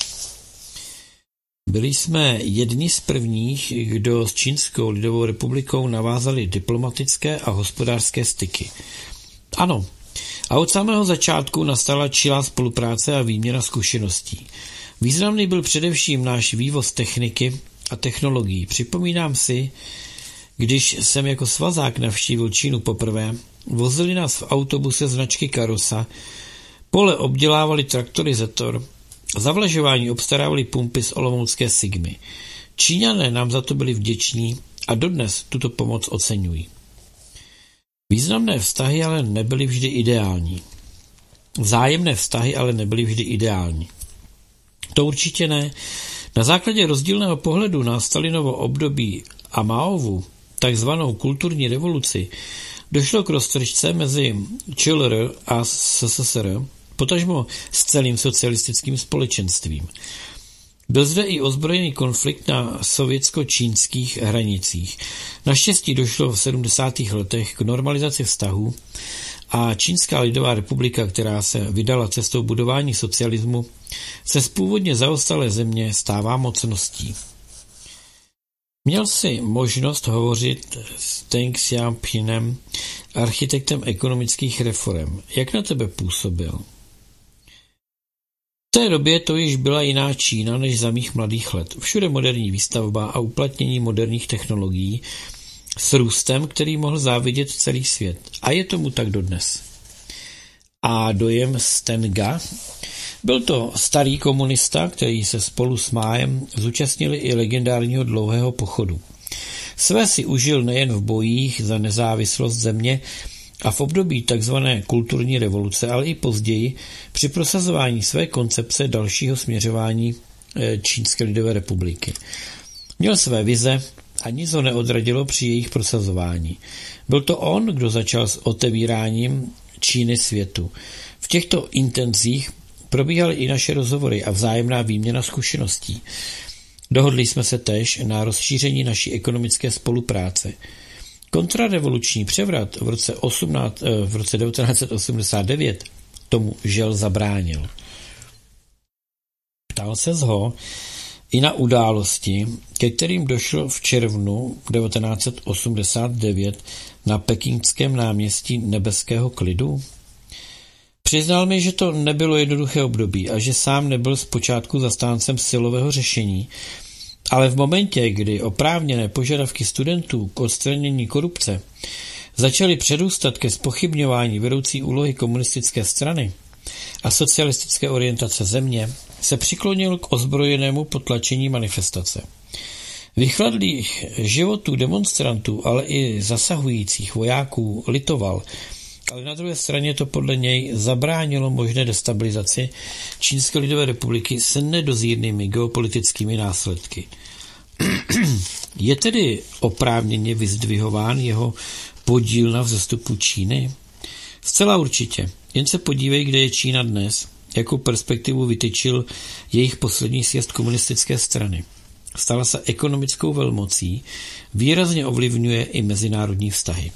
Byli jsme jedni z prvních, kdo s Čínskou lidovou republikou navázali diplomatické a hospodářské styky. Ano, a od samého začátku nastala čilá spolupráce a výměna zkušeností. Významný byl především náš vývoz techniky a technologií. Připomínám si, když jsem jako svazák navštívil Čínu poprvé, vozili nás v autobuse značky Karosa, pole obdělávali traktory Zetor, zavlažování obstarávali pumpy z olomoucké Sigmy. Číňané nám za to byli vděční a dodnes tuto pomoc oceňují. Významné vztahy ale nebyly vždy ideální. Vzájemné vztahy ale nebyly vždy ideální. To určitě ne. Na základě rozdílného pohledu na Stalinovo období a Maovu, takzvanou kulturní revoluci, došlo k roztržce mezi ČLR a SSSR, potažmo s celým socialistickým společenstvím. Byl zde i ozbrojený konflikt na sovětsko-čínských hranicích. Naštěstí došlo v 70. letech k normalizaci vztahů a Čínská lidová republika, která se vydala cestou budování socialismu, se z původně zaostalé země stává mocností. Měl si možnost hovořit s Deng Xiaopingem, architektem ekonomických reforem. Jak na tebe působil? V té době to již byla jiná Čína než za mých mladých let. Všude moderní výstavba a uplatnění moderních technologií s růstem, který mohl závidět celý svět. A je tomu tak dodnes. A dojem z Tenga? Byl to starý komunista, který se spolu s Májem zúčastnili i legendárního dlouhého pochodu. Své si užil nejen v bojích za nezávislost země a v období tzv. Kulturní revoluce, ale i později při prosazování své koncepce dalšího směřování Čínské lidové republiky. Měl své vize a nic ho neodradilo při jejich prosazování. Byl to on, kdo začal s otevíráním Číny světu. V těchto intencích probíhaly i naše rozhovory a vzájemná výměna zkušeností. Dohodli jsme se též na rozšíření naší ekonomické spolupráce. Kontrarevoluční převrat v roce 1989 tomu žel zabránil. Ptal se ho i na události, ke kterým došlo v červnu 1989 na pekingském náměstí Nebeského klidu? Přiznal mi, že to nebylo jednoduché období a že sám nebyl zpočátku zastáncem silového řešení, ale v momentě, kdy oprávněné požadavky studentů k odstranění korupce začaly předůstat ke zpochybňování vedoucí úlohy komunistické strany a socialistické orientace země, se přiklonil k ozbrojenému potlačení manifestace. Vychladlých životů demonstrantů, ale i zasahujících vojáků litoval, ale na druhé straně to podle něj zabránilo možné destabilizaci Čínské lidové republiky s nedozírnými geopolitickými následky. Je tedy oprávněně vyzdvihován jeho podíl na vzestupu Číny? Zcela určitě. Jen se podívej, kde je Čína dnes, jakou perspektivu vytyčil jejich poslední sjezd komunistické strany. Stala se ekonomickou velmocí, výrazně ovlivňuje i mezinárodní vztahy.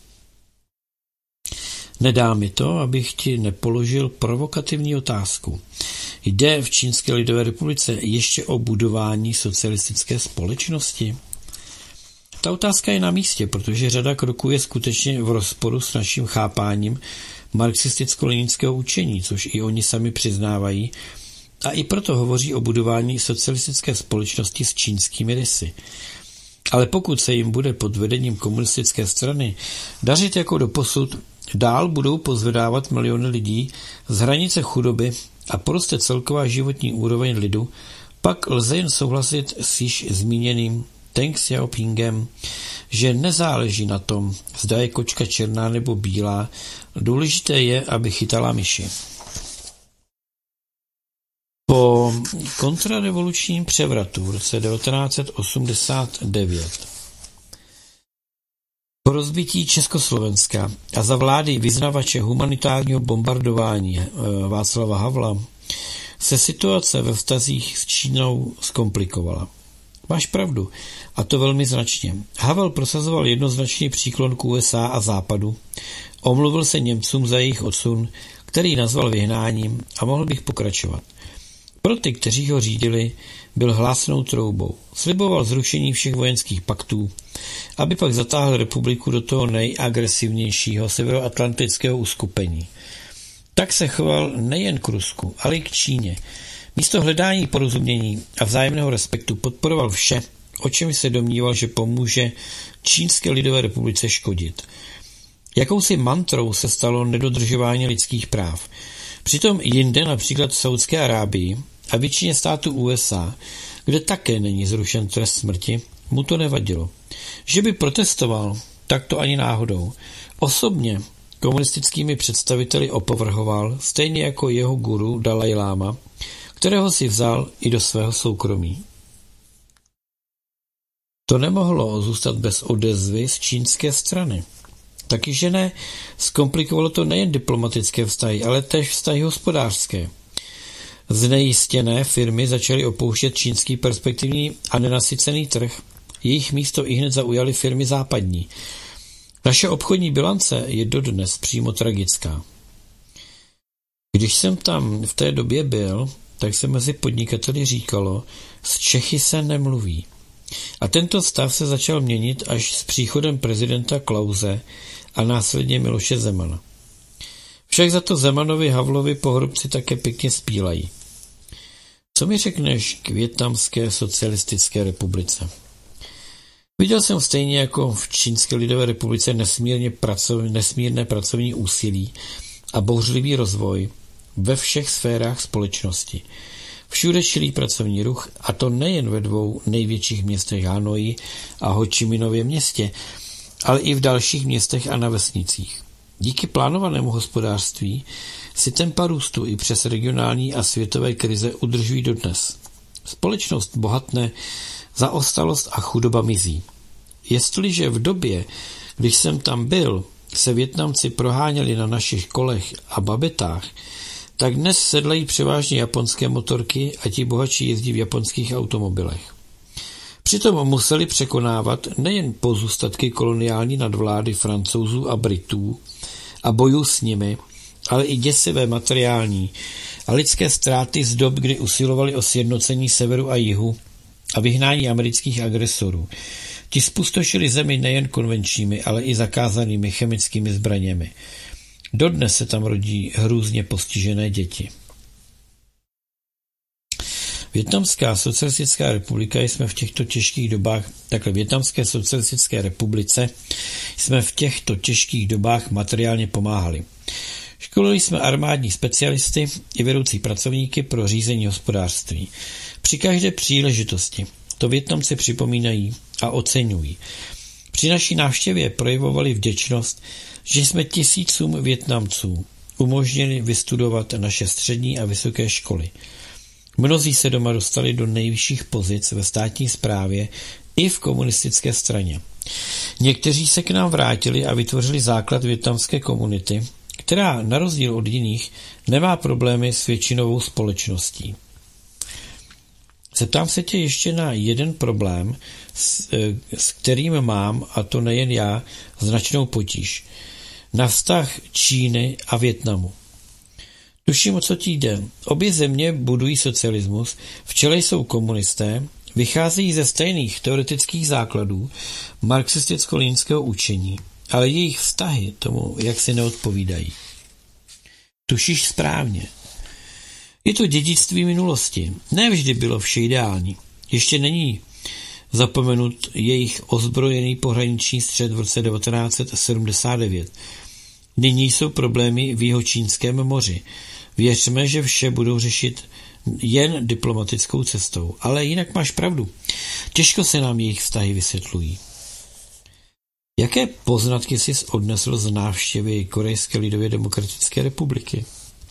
Nedá mi to, abych ti nepoložil provokativní otázku. Jde v Čínské lidové republice ještě o budování socialistické společnosti? Ta otázka je na místě, protože řada kroků je skutečně v rozporu s naším chápáním marxisticko-leninského učení, což i oni sami přiznávají, a i proto hovoří o budování socialistické společnosti s čínskými rysy. Ale pokud se jim bude pod vedením komunistické strany dařit jako doposud, dál budou pozvedávat miliony lidí z hranice chudoby a poroste celková životní úroveň lidu, pak lze jen souhlasit s již zmíněným Deng Xiaopingem, že nezáleží na tom, zda je kočka černá nebo bílá, důležité je, aby chytala myši. Po kontrarevolučním převratu v roce 1989 po rozbití Československa a za vlády vyznavače humanitárního bombardování Václava Havla se situace ve vztazích s Čínou zkomplikovala. Máš pravdu, a to velmi značně. Havel prosazoval jednoznačný příklon k USA a Západu, omluvil se Němcům za jejich odsun, který nazval vyhnáním, a mohl bych pokračovat. Pro ty, kteří ho řídili, byl hlásnou troubou. Sliboval zrušení všech vojenských paktů, aby pak zatáhl republiku do toho nejagresivnějšího severoatlantického uskupení. Tak se choval nejen k Rusku, ale i k Číně. Místo hledání porozumění a vzájemného respektu podporoval vše, o čem se domníval, že pomůže Čínské lidové republice škodit. Jakousi mantrou se stalo nedodržování lidských práv. Přitom jinde, například v Saudské Arábii a většině států USA, kde také není zrušen trest smrti, mu to nevadilo. Že by protestoval, tak to ani náhodou. Osobně komunistickými představiteli opovrhoval, stejně jako jeho guru Dalaj Lama, kterého si vzal i do svého soukromí. To nemohlo zůstat bez odezvy z čínské strany. Taky, že ne, zkomplikovalo to nejen diplomatické vztahy, ale též vztahy hospodářské. Znejistěné firmy začaly opouštět čínský perspektivní a nenasycený trh, jejich místo ihned zaujaly firmy západní. Naše obchodní bilance je dodnes přímo tragická. Když jsem tam v té době byl, tak se mezi podnikateli říkalo, s Čechy se nemluví. A tento stav se začal měnit až s příchodem prezidenta Klause a následně Miloše Zemana. Však za to Zemanovi Havlovi pohrobci také pěkně spílají. Co mi řekneš k Vietnamské socialistické republice? Viděl jsem stejně jako v Čínské lidové republice nesmírné pracovní úsilí a bouřlivý rozvoj ve všech sférách společnosti. Všude čilý pracovní ruch, a to nejen ve dvou největších městech Hanoji a Ho Chi Minově městě, ale i v dalších městech a na vesnicích. Díky plánovanému hospodářství si tempa růstu i přes regionální a světové krize udržují dodnes. Společnost bohatne, zaostalost a chudoba mizí. Jestliže v době, když jsem tam byl, se Vietnamci proháněli na našich kolech a babetách, tak dnes sedlají převážně japonské motorky a ti bohatší jezdí v japonských automobilech. Přitom museli překonávat nejen pozůstatky koloniální nadvlády Francouzů a Britů a bojů s nimi, ale i děsivé materiální a lidské ztráty z dob, kdy usilovali o sjednocení severu a jihu a vyhnání amerických agresorů. Ti zpustošili zemi nejen konvenčními, ale i zakázanými chemickými zbraněmi. Dodnes se tam rodí hrůzně postižené děti. Vietnamská socialistická republika jsme v těchto těžkých dobách, Vietnamské socialistické republice jsme v těchto těžkých dobách materiálně pomáhali. Školili jsme armádní specialisty i vedoucí pracovníky pro řízení hospodářství. Při každé příležitosti to Vietnamci připomínají a oceňují. Při naší návštěvě projevovali vděčnost, že jsme tisícům Vietnamců umožnili vystudovat naše střední a vysoké školy. Mnozí se doma dostali do nejvyšších pozic ve státní správě i v komunistické straně. Někteří se k nám vrátili a vytvořili základ vietnamské komunity, která na rozdíl od jiných nemá problémy s většinovou společností. Zeptám se tě ještě na jeden problém, s kterým mám, a to nejen já, značnou potíž. Na vztah Číny a Vietnamu. Tuším, o co ti jde. Obě země budují socialismus, v čele jsou komunisté, vycházejí ze stejných teoretických základů marxisticko-leninského učení, ale jejich vztahy tomu jaksi neodpovídají. Tušíš správně. Je to dědictví minulosti. Ne vždy bylo vše ideální. Ještě není zapomenut jejich ozbrojený pohraniční střet v roce 1979. Nyní jsou problémy v Jihočínském moři. Věřme, že vše budou řešit jen diplomatickou cestou. Ale jinak máš pravdu. Těžko se nám jejich vztahy vysvětlují. Jaké poznatky jsi odnesl z návštěvy Korejské lidově demokratické republiky?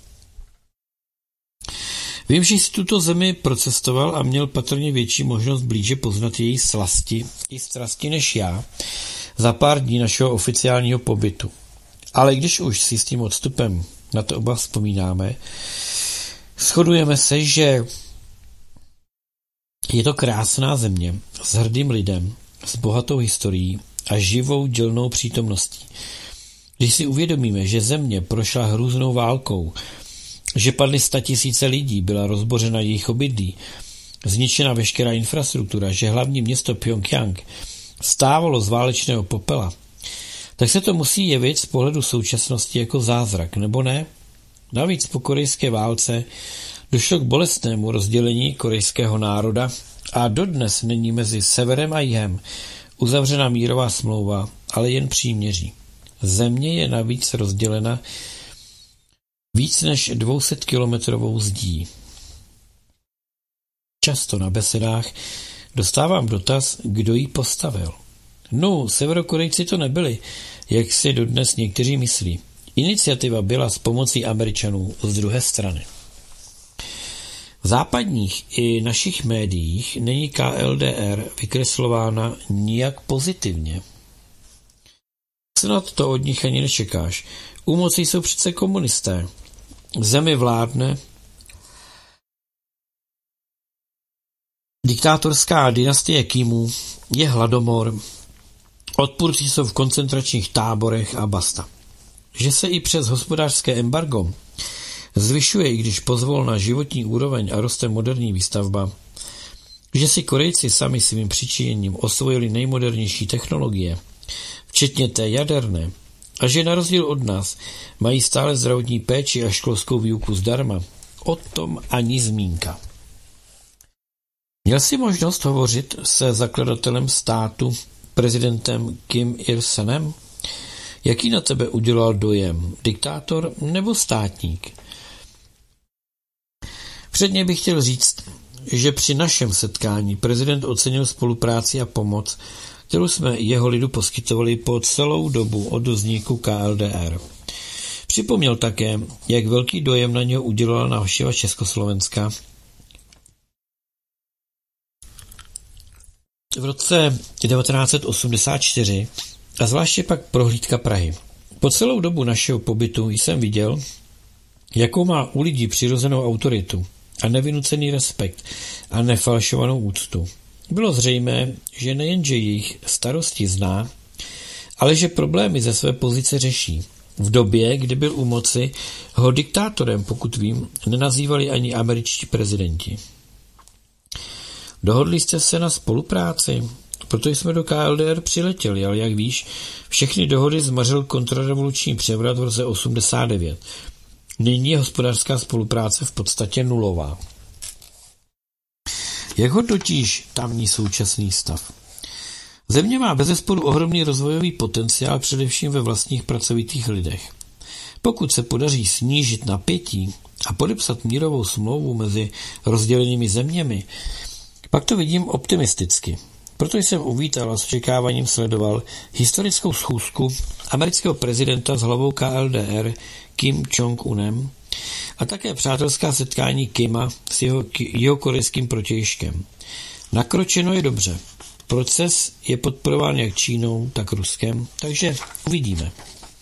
Vím, že jsi tuto zemi procestoval a měl patrně větší možnost blíže poznat její slasti i strasti než já za pár dní našeho oficiálního pobytu. Ale když už si s tím odstupem na to oba vzpomínáme, shodujeme se, že je to krásná země s hrdým lidem, s bohatou historií a živou dělnou přítomností. Když si uvědomíme, že země prošla hrůznou válkou, že padly 100 000 lidí, byla rozbořena jejich obydlí, zničena veškerá infrastruktura, že hlavní město Pjongjang stávalo z válečného popela, tak se to musí jevit z pohledu současnosti jako zázrak, nebo ne? Navíc po korejské válce došlo k bolestnému rozdělení korejského národa a dodnes není mezi severem a jihem uzavřena mírová smlouva, ale jen příměří. Země je navíc rozdělena víc než 200-kilometrovou zdí. Často na besedách dostávám dotaz, kdo ji postavil. No, Severokorejci to nebyli, jak si dodnes někteří myslí. Iniciativa byla s pomocí Američanů z druhé strany. V západních i našich médiích není KLDR vykreslována nijak pozitivně. Snad to od nich ani nečekáš. U moci jsou přece komunisté. V zemi vládne diktátorská dynastie Kimů, je hladomor, odpůrci jsou v koncentračních táborech a basta. Že se i přes hospodářské embargo zvyšuje, i když pozvolna životní úroveň a roste moderní výstavba, že si Korejci sami svým přičiněním osvojili nejmodernější technologie, včetně té jaderné, a že na rozdíl od nás mají stále zdravotní péči a školskou výuku zdarma, o tom ani zmínka. Měl jsi možnost hovořit se zakladatelem státu, prezidentem Kim Il-senem? Jaký na tebe udělal dojem? Diktátor nebo státník? Předně bych chtěl říct, že při našem setkání prezident ocenil spolupráci a pomoc, kterou jsme jeho lidu poskytovali po celou dobu od vzniku KLDR. Připomněl také, jak velký dojem na něho udělala návštěva Československa v roce 1984 a zvláště pak prohlídka Prahy. Po celou dobu našeho pobytu jsem viděl, jakou má u lidí přirozenou autoritu a nevynucený respekt a nefalšovanou úctu. Bylo zřejmé, že nejenže jejich starosti zná, ale že problémy ze své pozice řeší. V době, kdy byl u moci, ho diktátorem, pokud vím, nenazývali ani američtí prezidenti. Dohodli jste se na spolupráci? Proto jsme do KLDR přiletěli, ale jak víš, všechny dohody zmařil kontrarevoluční převrat v roce 89. Nyní je hospodářská spolupráce v podstatě nulová. Jak hodnotíš tamní současný stav? Země má bezesporu ohromný rozvojový potenciál především ve vlastních pracovitých lidech. Pokud se podaří snížit napětí a podepsat mírovou smlouvu mezi rozdělenými zeměmi, pak to vidím optimisticky. Proto jsem uvítal a s očekáváním sledoval historickou schůzku amerického prezidenta s hlavou KLDR Kim Jong-unem a také přátelská setkání Kima s jeho korejským protějškem. Nakročeno je dobře. Proces je podporován jak Čínou, tak Ruskem, takže uvidíme.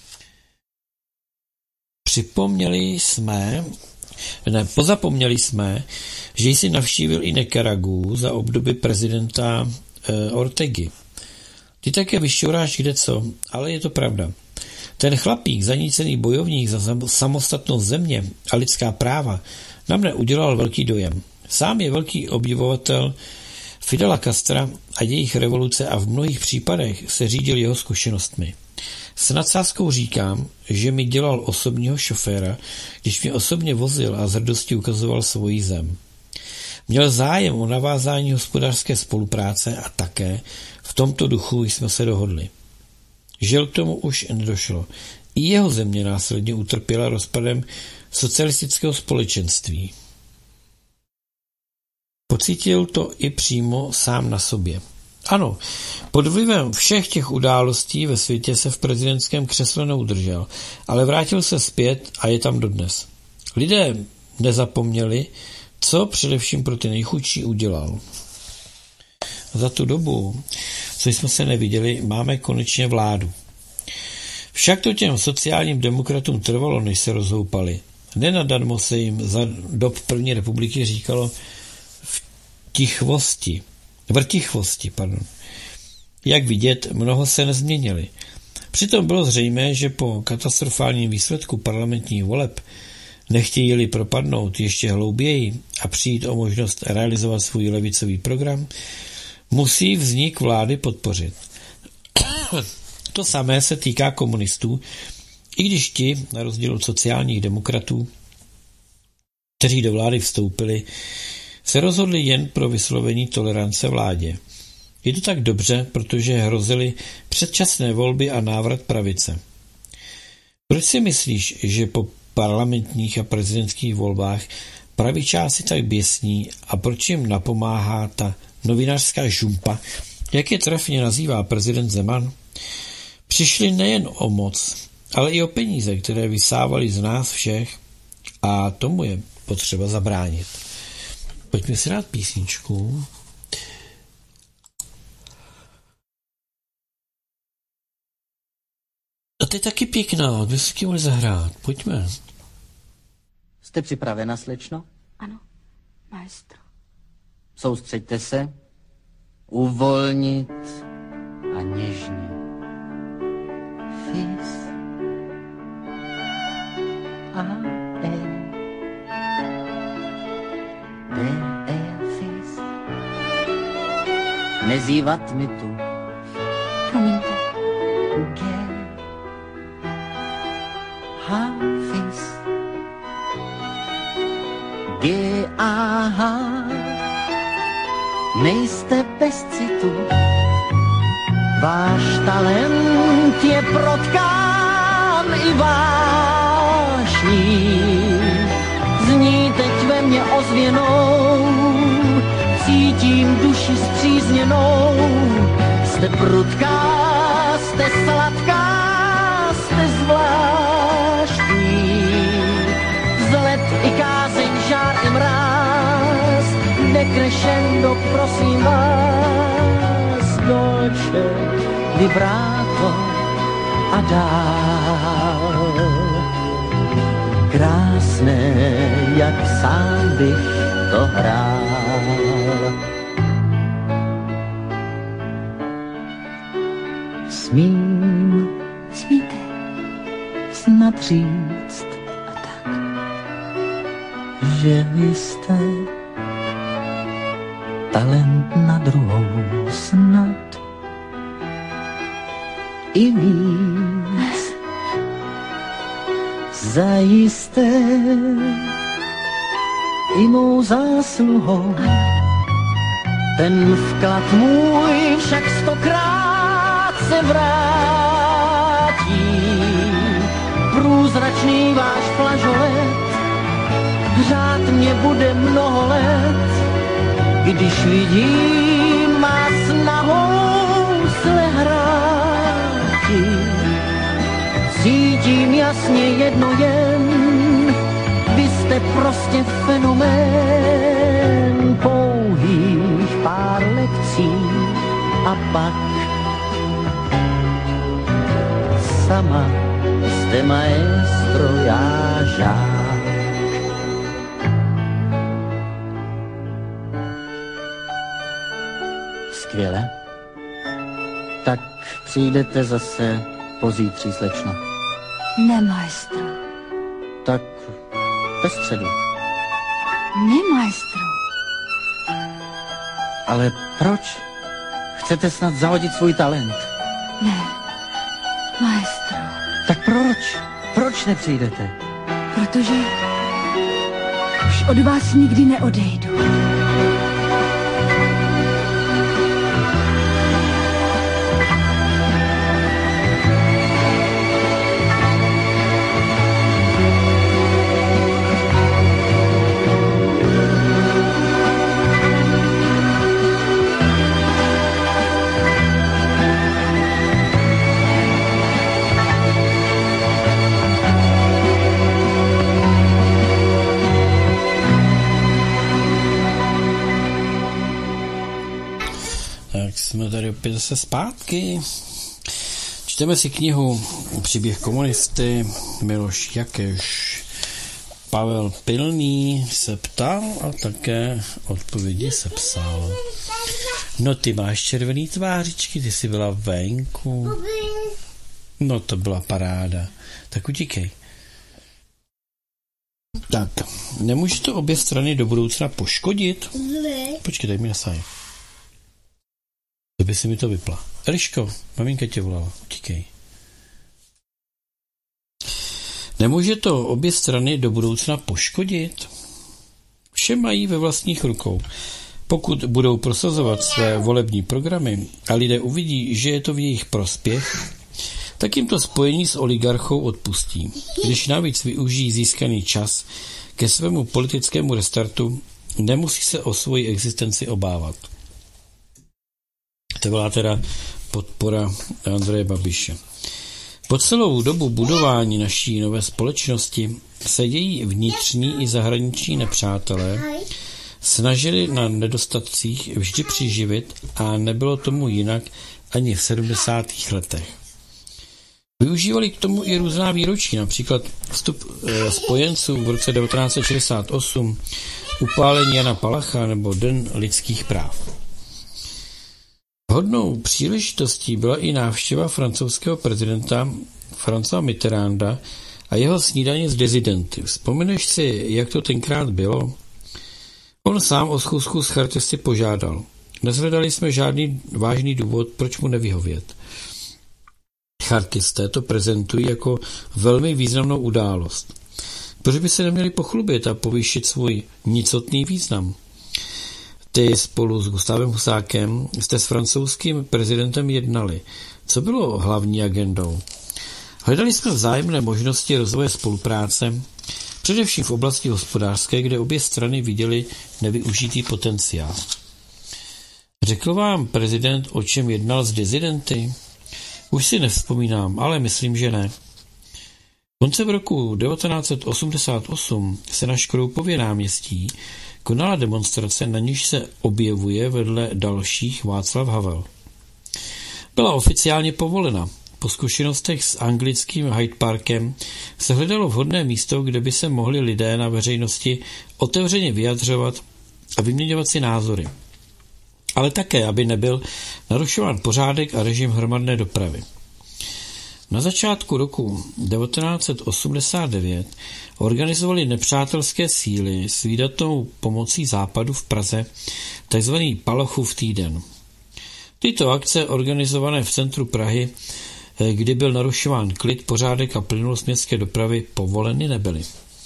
Pozapomněli jsme, že jsi navštívil i Nikaragu za období prezidenta Ortegy. Ty také vyšťouráš kdeco, ale je to pravda. Ten chlapík, zanícený bojovník za samostatnost země a lidská práva, na mne udělal velký dojem. Sám je velký obdivovatel Fidela Castra a jejich revoluce a v mnohých případech se řídil jeho zkušenostmi. S nadsázkou říkám, že mi dělal osobního šoféra, když mě osobně vozil a s hrdostí ukazoval svoji zem. Měl zájem o navázání hospodářské spolupráce a také v tomto duchu jsme se dohodli. Žel k tomu už nedošlo. I jeho země následně utrpěla rozpadem socialistického společenství. Pocítil to i přímo sám na sobě. Ano, pod vlivem všech těch událostí ve světě se v prezidentském křesle neudržel, ale vrátil se zpět a je tam dodnes. Lidé nezapomněli, co především pro ty nejchudší udělal. Za tu dobu, co jsme se neviděli, máme konečně vládu. Však to těm sociálním demokratům trvalo, než se rozhoupali. Nenadarmo se jim za dob první republiky říkalo vrtichvosti. Jak vidět, mnoho se nezměnili. Přitom bylo zřejmé, že po katastrofálním výsledku parlamentních voleb nechtějí-li propadnout ještě hlouběji a přijít o možnost realizovat svůj levicový program, musí vznik vlády podpořit. To samé se týká komunistů, i když ti, na rozdíl od sociálních demokratů, kteří do vlády vstoupili, se rozhodli jen pro vyslovení tolerance vládě. Je to tak dobře, protože hrozily předčasné volby a návrat pravice. Proč si myslíš, že po parlamentních a prezidentských volbách pravičáci tak běsní a proč jim napomáhá ta novinářská žumpa, jak je trefně nazývá prezident Zeman? Přišli nejen o moc, ale i o peníze, které vysávali z nás všech a tomu je potřeba zabránit. Pojďme si dát písničku. A to je taky pěkná, kde si mohli zahrát. Pojďme. Jste připravena, slečno? Ano, maestro. Soustřeďte se. Uvolnit a něžně. Fis. A e. D e fis. Nezývat mi tu. Promiňte. G. H fis. G a H. Nejste bez citu, váš talent je protkán i vášní. Zní teď ve mně ozvěnou, cítím duši spřízněnou. Jste prudká, jste sladká, jste zvláštní. Vzlet i kázeň, žár i mráz, decrescendo, prosím vás, dolce, vibrato a dál. Krásné, jak sám bych to hrál. Smíte snad říct, a tak. že vy jste talent na druhou snad i víc. Zajisté i mou zásluhou. Ten vklad můj však 100krát se vrátí. Průzračný váš flažolet hřát mě bude mnoho let. Když vidím má snahou slehráti, cítím jasně jedno jen, vy jste prostě fenomén. Pouhých pár lekcí a pak sama jste maestro, já žák. Skvěle. Tak přijdete zase pozítří, slečno. Ne, maestro. Tak ve středu. Ne, maestro. Ale proč? Chcete snad zahodit svůj talent? Ne, maestro. Tak proč? Proč nepřijdete? Protože už od vás nikdy neodejdu. tady opět zase zpátky. Čteme si knihu Příběh komunisty, Miloš Jakeš. Pavel Pilný se ptal a také odpovědi se psal. No ty máš červený tvářičky, ty jsi byla venku. No to byla paráda. Tak utíkej. Tak, nemůže to obě strany do budoucna poškodit? Počkej, dej mi nasáj. To by si mi to vypla. Eliško, maminka tě volala, utíkej. Nemůže to obě strany do budoucna poškodit? Vše mají ve vlastních rukou. Pokud budou prosazovat své volební programy a lidé uvidí, že je to v jejich prospěch, tak jim to spojení s oligarchou odpustí. Když navíc využijí získaný čas ke svému politickému restartu, nemusí se o svoji existenci obávat. To byla teda podpora Andreje Babiše. Po celou dobu budování naší nové společnosti se její vnitřní i zahraniční nepřátelé snažili na nedostatcích vždy přiživit a nebylo tomu jinak ani v 70. letech. Využívali k tomu i různá výročí, například vstup spojenců v roce 1968, upálení Jana Palacha nebo Den lidských práv. Vhodnou příležitostí byla i návštěva francouzského prezidenta Françoise Mitterranda a jeho snídaně s dizidenty. Vzpomeneš si, jak to tenkrát bylo? On sám o schůzku s chartisty požádal. Nezhledali jsme žádný vážný důvod, proč mu nevyhovět. Chartisté to prezentují jako velmi významnou událost. Proč by se neměli pochlubit a povýšit svůj nicotný význam? Ty spolu s Gustavem Husákem jste s francouzským prezidentem jednali. Co bylo hlavní agendou? Hledali jsme vzájemné možnosti rozvoje spolupráce, především v oblasti hospodářské, kde obě strany viděly nevyužitý potenciál. Řekl vám prezident, o čem jednal s dizidenty? Už si nevzpomínám, ale myslím, že ne. Koncem roku 1988 se na Škroupově náměstí konala demonstrace, na níž se objevuje vedle dalších Václav Havel. Byla oficiálně povolena. Po zkušenostech s anglickým Hyde Parkem se hledalo vhodné místo, kde by se mohli lidé na veřejnosti otevřeně vyjadřovat a vyměňovat si názory. Ale také, aby nebyl narušován pořádek a režim hromadné dopravy. Na začátku roku 1989 organizovali nepřátelské síly s výdatnou pomocí Západu v Praze tzv. Palochův týden. Tyto akce organizované v centru Prahy, kdy byl narušován klid, pořádek a plynulost městské dopravy, povoleny nebyly.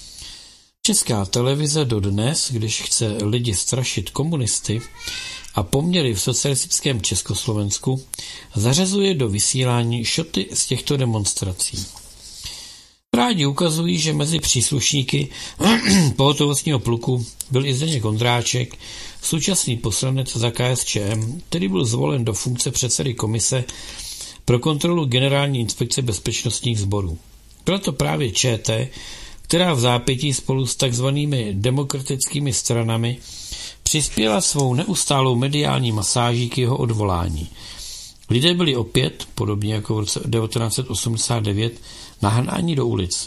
Česká televize dodnes, když chce lidi strašit komunisty a poměry v socialistickém Československu, zařazuje do vysílání šoty z těchto demonstrací. Rádi ukazují, že mezi příslušníky pohotovostního pluku byl i Zdeněk Ondráček, současný poslanec za KSČM, který byl zvolen do funkce předsedy komise pro kontrolu Generální inspekce bezpečnostních sborů. Byla to právě ČT, která v zápětí spolu s takzvanými demokratickými stranami přispěla svou neustálou mediální masáží k jeho odvolání. Lidé byli opět, podobně jako v roce 1989, nahnáni do ulic.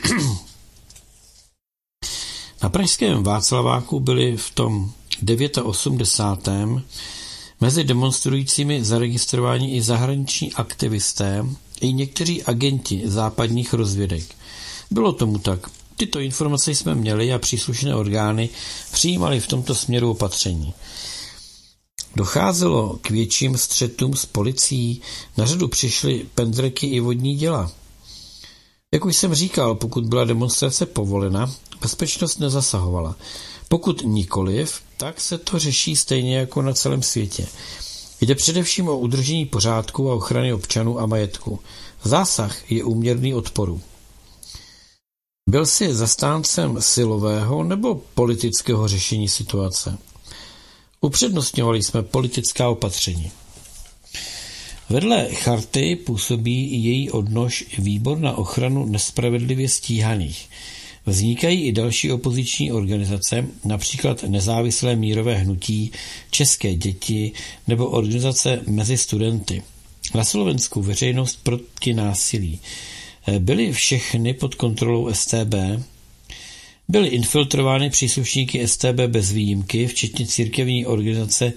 Na pražském Václaváku byli v tom 89. mezi demonstrujícími zaregistrováni i zahraniční aktivisté, i někteří agenti západních rozvědek. Bylo tomu tak. Tyto informace jsme měli a příslušné orgány přijímaly v tomto směru opatření. Docházelo k větším střetům s policií, na řadu přišly pendreky i vodní děla. Jak už jsem říkal, pokud byla demonstrace povolena, bezpečnost nezasahovala. Pokud nikoliv, tak se to řeší stejně jako na celém světě. Jde především o udržení pořádku a ochrany občanů a majetku. Zásah je úměrný odporu. Byl jsi zastáncem silového nebo politického řešení situace? Upřednostňovali jsme politická opatření. Vedle charty působí i její odnož Výbor na ochranu nespravedlivě stíhaných. Vznikají i další opoziční organizace, například Nezávislé mírové hnutí, České děti nebo organizace mezi studenty. Na Slovensku Veřejnost proti násilí. Byly všechny pod kontrolou StB, byly infiltrovány příslušníky StB bez výjimky, včetně církevní organizace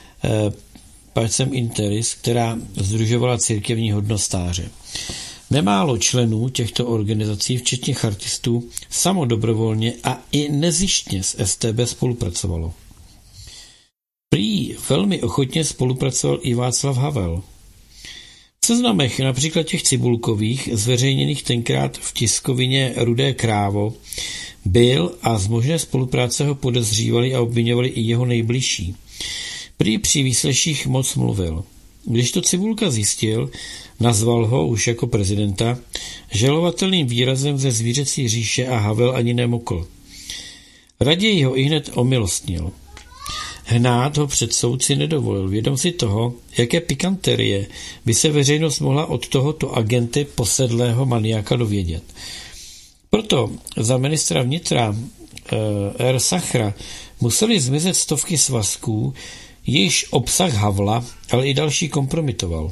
Pacem Interis, která sdružovala církevní hodnostáře. Nemálo členů těchto organizací, včetně chartistů, samo dobrovolně a i nezištně s StB spolupracovalo. Prý velmi ochotně spolupracoval i Václav Havel. V seznamech například těch Cibulkových, zveřejněných tenkrát v tiskovině Rudé krávo, byl a z možné spolupráce ho podezřívali a obviňovali i jeho nejbližší. Prý při výsleších moc mluvil. Když to Cibulka zjistil, nazval ho už jako prezidenta žalovatelným výrazem ze zvířecí říše a Havel ani nemokl. Raději ho ihned omilostnil. Hnát ho před soudci nedovolil, vědom si toho, jaké pikanterie by se veřejnost mohla od tohoto agenty posedlého maniaka dovědět. Proto za ministra vnitra R. Sachra museli zmizet stovky svazků, jejichž obsah Havla, ale i další kompromitoval.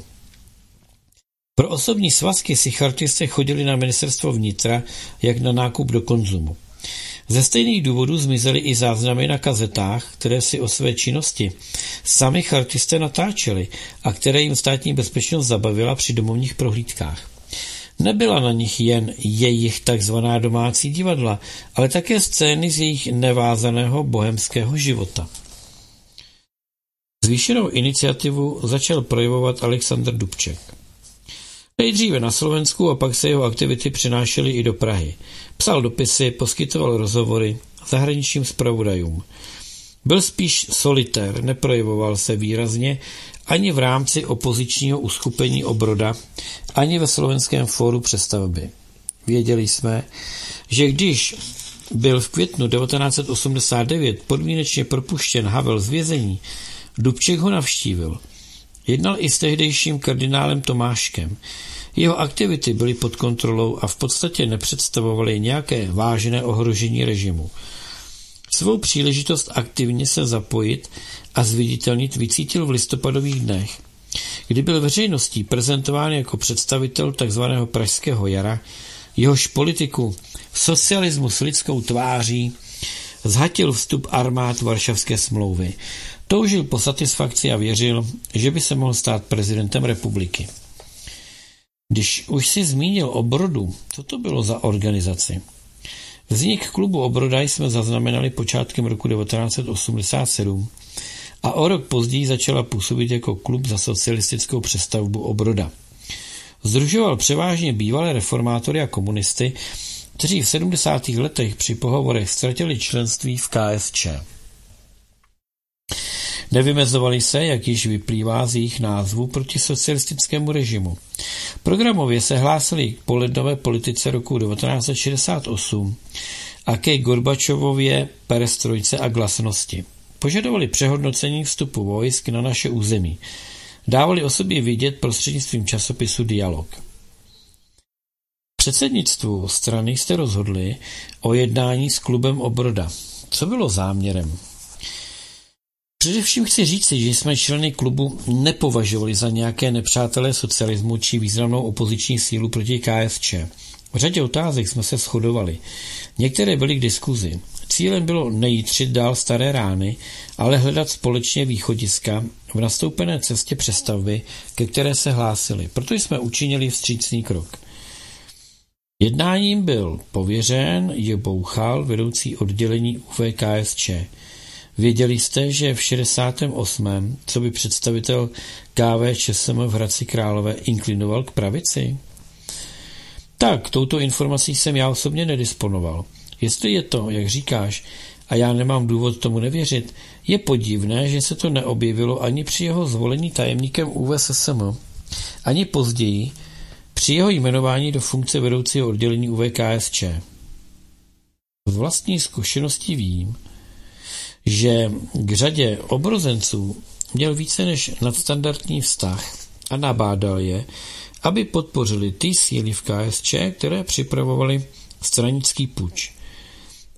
Pro osobní svazky si chartisté chodili na ministerstvo vnitra, jak na nákup do konzumu. Ze stejných důvodů zmizely i záznamy na kazetách, které si o své činnosti sami chartisté natáčeli a které jim státní bezpečnost zabavila při domovních prohlídkách. Nebyla na nich jen jejich takzvaná domácí divadla, ale také scény z jejich nevázaného bohemského života. Zvýšenou iniciativu začal projevovat Alexandr Dubček. Nejdříve na Slovensku a pak se jeho aktivity přenášely i do Prahy. Psal dopisy, poskytoval rozhovory zahraničním zpravodajům. Byl spíš solitér, neprojevoval se výrazně ani v rámci opozičního uskupení Obroda, ani ve Slovenském fóru přestavby. Věděli jsme, že když byl v květnu 1989 podmínečně propuštěn Havel z vězení, Dubček ho navštívil. Jednal i s tehdejším kardinálem Tomáškem. Jeho aktivity byly pod kontrolou a v podstatě nepředstavovaly nějaké vážné ohrožení režimu. Svou příležitost aktivně se zapojit a zviditelnit vycítil v listopadových dnech, kdy byl veřejností prezentován jako představitel tzv. Pražského jara, jehož politiku socialismu s lidskou tváří zhatil vstup armád Varšavské smlouvy. Toužil po satisfakci a věřil, že by se mohl stát prezidentem republiky. Když už si zmínil Obrodu, co to bylo za organizaci? Vznik klubu Obroda jsme zaznamenali počátkem roku 1987 a o rok později začala působit jako klub za socialistickou přestavbu Obroda. Sdružoval převážně bývalé reformátory a komunisty, kteří v 70. letech při pohovorech ztratili členství v KSČ. Nevymezovali se, jak již vyplývá z jejich názvu, proti socialistickému režimu. Programově se hlásili k polednové politice roku 1968 a ke Gorbačovově perestrojce a glasnosti. Požadovali přehodnocení vstupu vojsk na naše území. Dávali o sobě vidět prostřednictvím časopisu Dialog. Předsednictvu strany jste rozhodli o jednání s klubem Obroda. Co bylo záměrem? Především chci říci, že jsme členy klubu nepovažovali za nějaké nepřátelé socialismu či významnou opoziční sílu proti KSČ. V řadě otázek jsme se shodovali. Některé byly k diskuzi. Cílem bylo nejítřit dál staré rány, ale hledat společně východiska v nastoupené cestě přestavby, ke které se hlásili. Proto jsme učinili vstřícný krok. Jednáním byl pověřen J. Bouchal, vedoucí oddělení UVKSČ. Věděli jste, že v 68. co by představitel KVČSM v Hradci Králové inklinoval k pravici? Tak, touto informací jsem já osobně nedisponoval. Jestli je to, jak říkáš, a já nemám důvod tomu nevěřit, je podivné, že se to neobjevilo ani při jeho zvolení tajemníkem ÚVSSM, ani později při jeho jmenování do funkce vedoucího oddělení UVKSČ. Z vlastní zkušeností vím, že k řadě obrozenců měl více než nadstandardní vztah a nabádal je, aby podpořili ty síly v KSČ, které připravovaly stranický puč.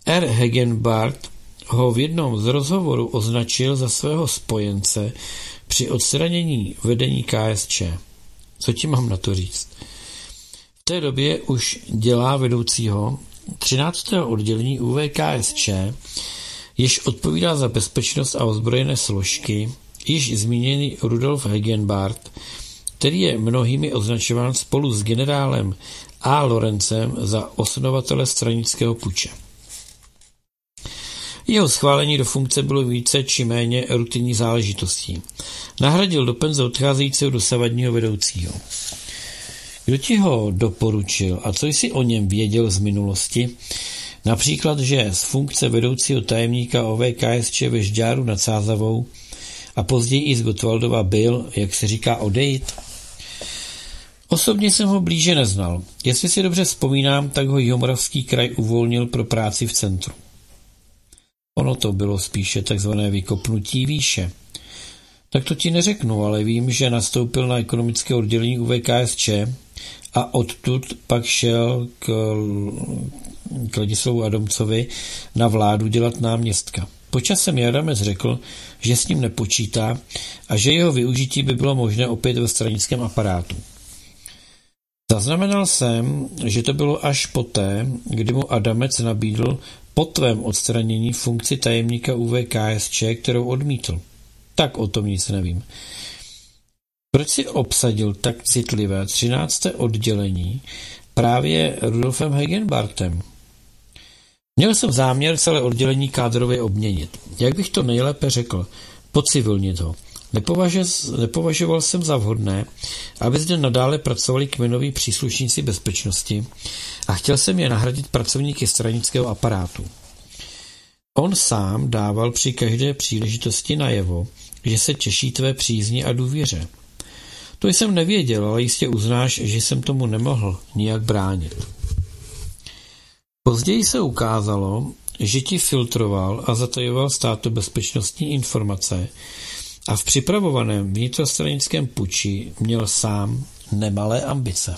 R. Hegenbart ho v jednom z rozhovorů označil za svého spojence při odstranění vedení KSČ. Co ti mám na to říct? V té době už dělá vedoucího 13. oddělení UVKSČ, jež odpovídá za bezpečnost a ozbrojené složky, již zmíněný Rudolf Hegenbart, který je mnohými označován spolu s generálem A. Lorencem za osnovatele stranického puče. Jeho schválení do funkce bylo více či méně rutinní záležitostí. Nahradil do penze odcházejícího dosavadního vedoucího. Kdo ti ho doporučil a co jsi o něm věděl z minulosti? Například, že z funkce vedoucího tajemníka OVKSČ ve Žďáru nad Sázavou a později i z Gottwaldova byl, jak se říká, odejít? Osobně jsem ho blíže neznal. Jestli si dobře vzpomínám, tak ho Jihomoravský kraj uvolnil pro práci v centru. Ono to bylo spíše takzvané vykopnutí výše. Tak to ti neřeknu, ale vím, že nastoupil na ekonomické oddělení UVKSČ a odtud pak šel k Ladislavu Adamcovi na vládu dělat náměstka. Po čase mi Adamec řekl, že s ním nepočítá a že jeho využití by bylo možné opět ve stranickém aparátu. Zaznamenal jsem, že to bylo až poté, kdy mu Adamec nabídl po tvém odstranění funkci tajemníka UVKSČ, kterou odmítl. Tak o tom nic nevím. Proč si obsadil tak citlivé 13. oddělení právě Rudolfem Hegenbartem? Měl jsem záměr celé oddělení kádrově obměnit. Jak bych to nejlépe řekl? Pocivilnit ho. Nepovažoval jsem za vhodné, aby zde nadále pracovali kmenoví příslušníci bezpečnosti a chtěl jsem je nahradit pracovníky stranického aparátu. On sám dával při každé příležitosti najevo, že se těší tvé přízni a důvěře. To jsem nevěděl, ale jistě uznáš, že jsem tomu nemohl nijak bránit. Později se ukázalo, že ti filtroval a zatajoval státobezpečnostní informace a v připravovaném vnitrostranickém puči měl sám nemalé ambice.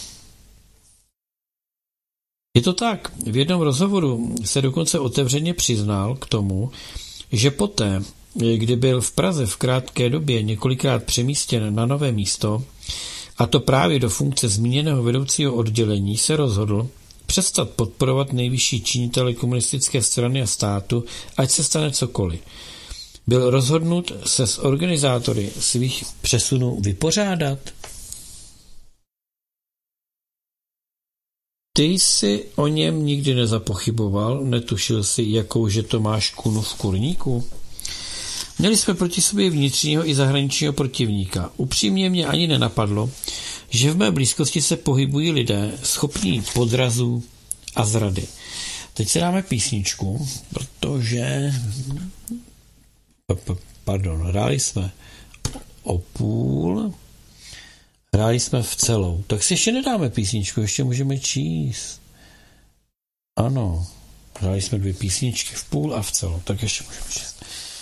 Je to tak. V jednom rozhovoru se dokonce otevřeně přiznal k tomu, že poté, kdy byl v Praze v krátké době několikrát přemístěn na nové místo, a to právě do funkce zmíněného vedoucího oddělení, se rozhodl přestat podporovat nejvyšší činitele komunistické strany a státu, ať se stane cokoliv. Byl rozhodnut se s organizátory svých přesunů vypořádat. Ty jsi o něm nikdy nezapochyboval, netušil si, jakouže to máš kunu v kurníku? Měli jsme proti sobě vnitřního i zahraničního protivníka. Upřímně mě ani nenapadlo, že v mé blízkosti se pohybují lidé schopní podrazů a zrady. Teď si dáme písničku, protože hráli jsme o půl, hráli jsme v celou. Tak si ještě nedáme písničku, ještě můžeme číst. Ano, hráli jsme 2 písničky, v půl a v celou, tak ještě můžeme číst.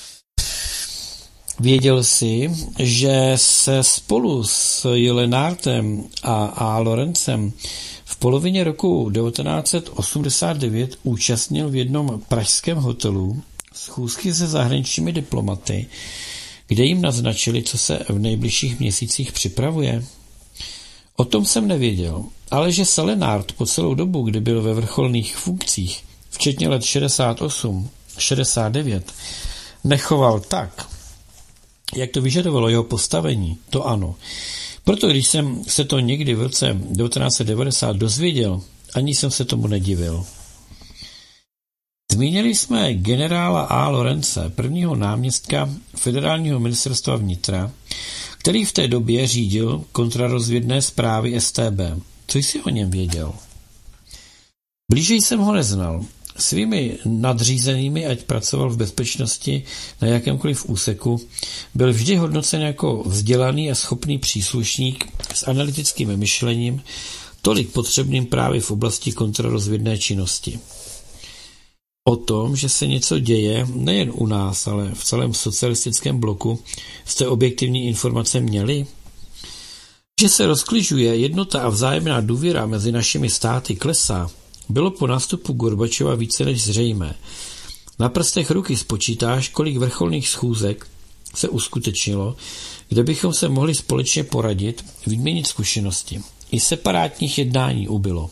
Věděl jsi, že se spolu s Jelenártem a Lorencem v polovině roku 1989 účastnil v jednom pražském hotelu schůzky se zahraničními diplomaty, kde jim naznačili, co se v nejbližších měsících připravuje? O tom jsem nevěděl, ale že se Lenárt po celou dobu, kdy byl ve vrcholných funkcích, včetně let 68, 69, nechoval tak, jak to vyžadovalo jeho postavení, to ano. Proto když jsem se to někdy v roce 1990 dozvěděl, ani jsem se tomu nedivil. Zmínili jsme generála A. Lorence, prvního náměstka federálního ministerstva vnitra, který v té době řídil kontrarozvědné zprávy StB. Co jsi o něm věděl? Blíže jsem ho neznal. Svými nadřízenými, ať pracoval v bezpečnosti na jakémkoliv úseku, byl vždy hodnocen jako vzdělaný a schopný příslušník s analytickým myšlením, tolik potřebným právě v oblasti kontrarozvědné činnosti. O tom, že se něco děje nejen u nás, ale v celém socialistickém bloku, jste objektivní informace měli? Že se rozkližuje jednota a vzájemná důvěra mezi našimi státy klesá, bylo po nástupu Gorbačova více než zřejmé. Na prstech ruky spočítáš, kolik vrcholných schůzek se uskutečnilo, kde bychom se mohli společně poradit, vyměnit zkušenosti. I separátních jednání ubylo.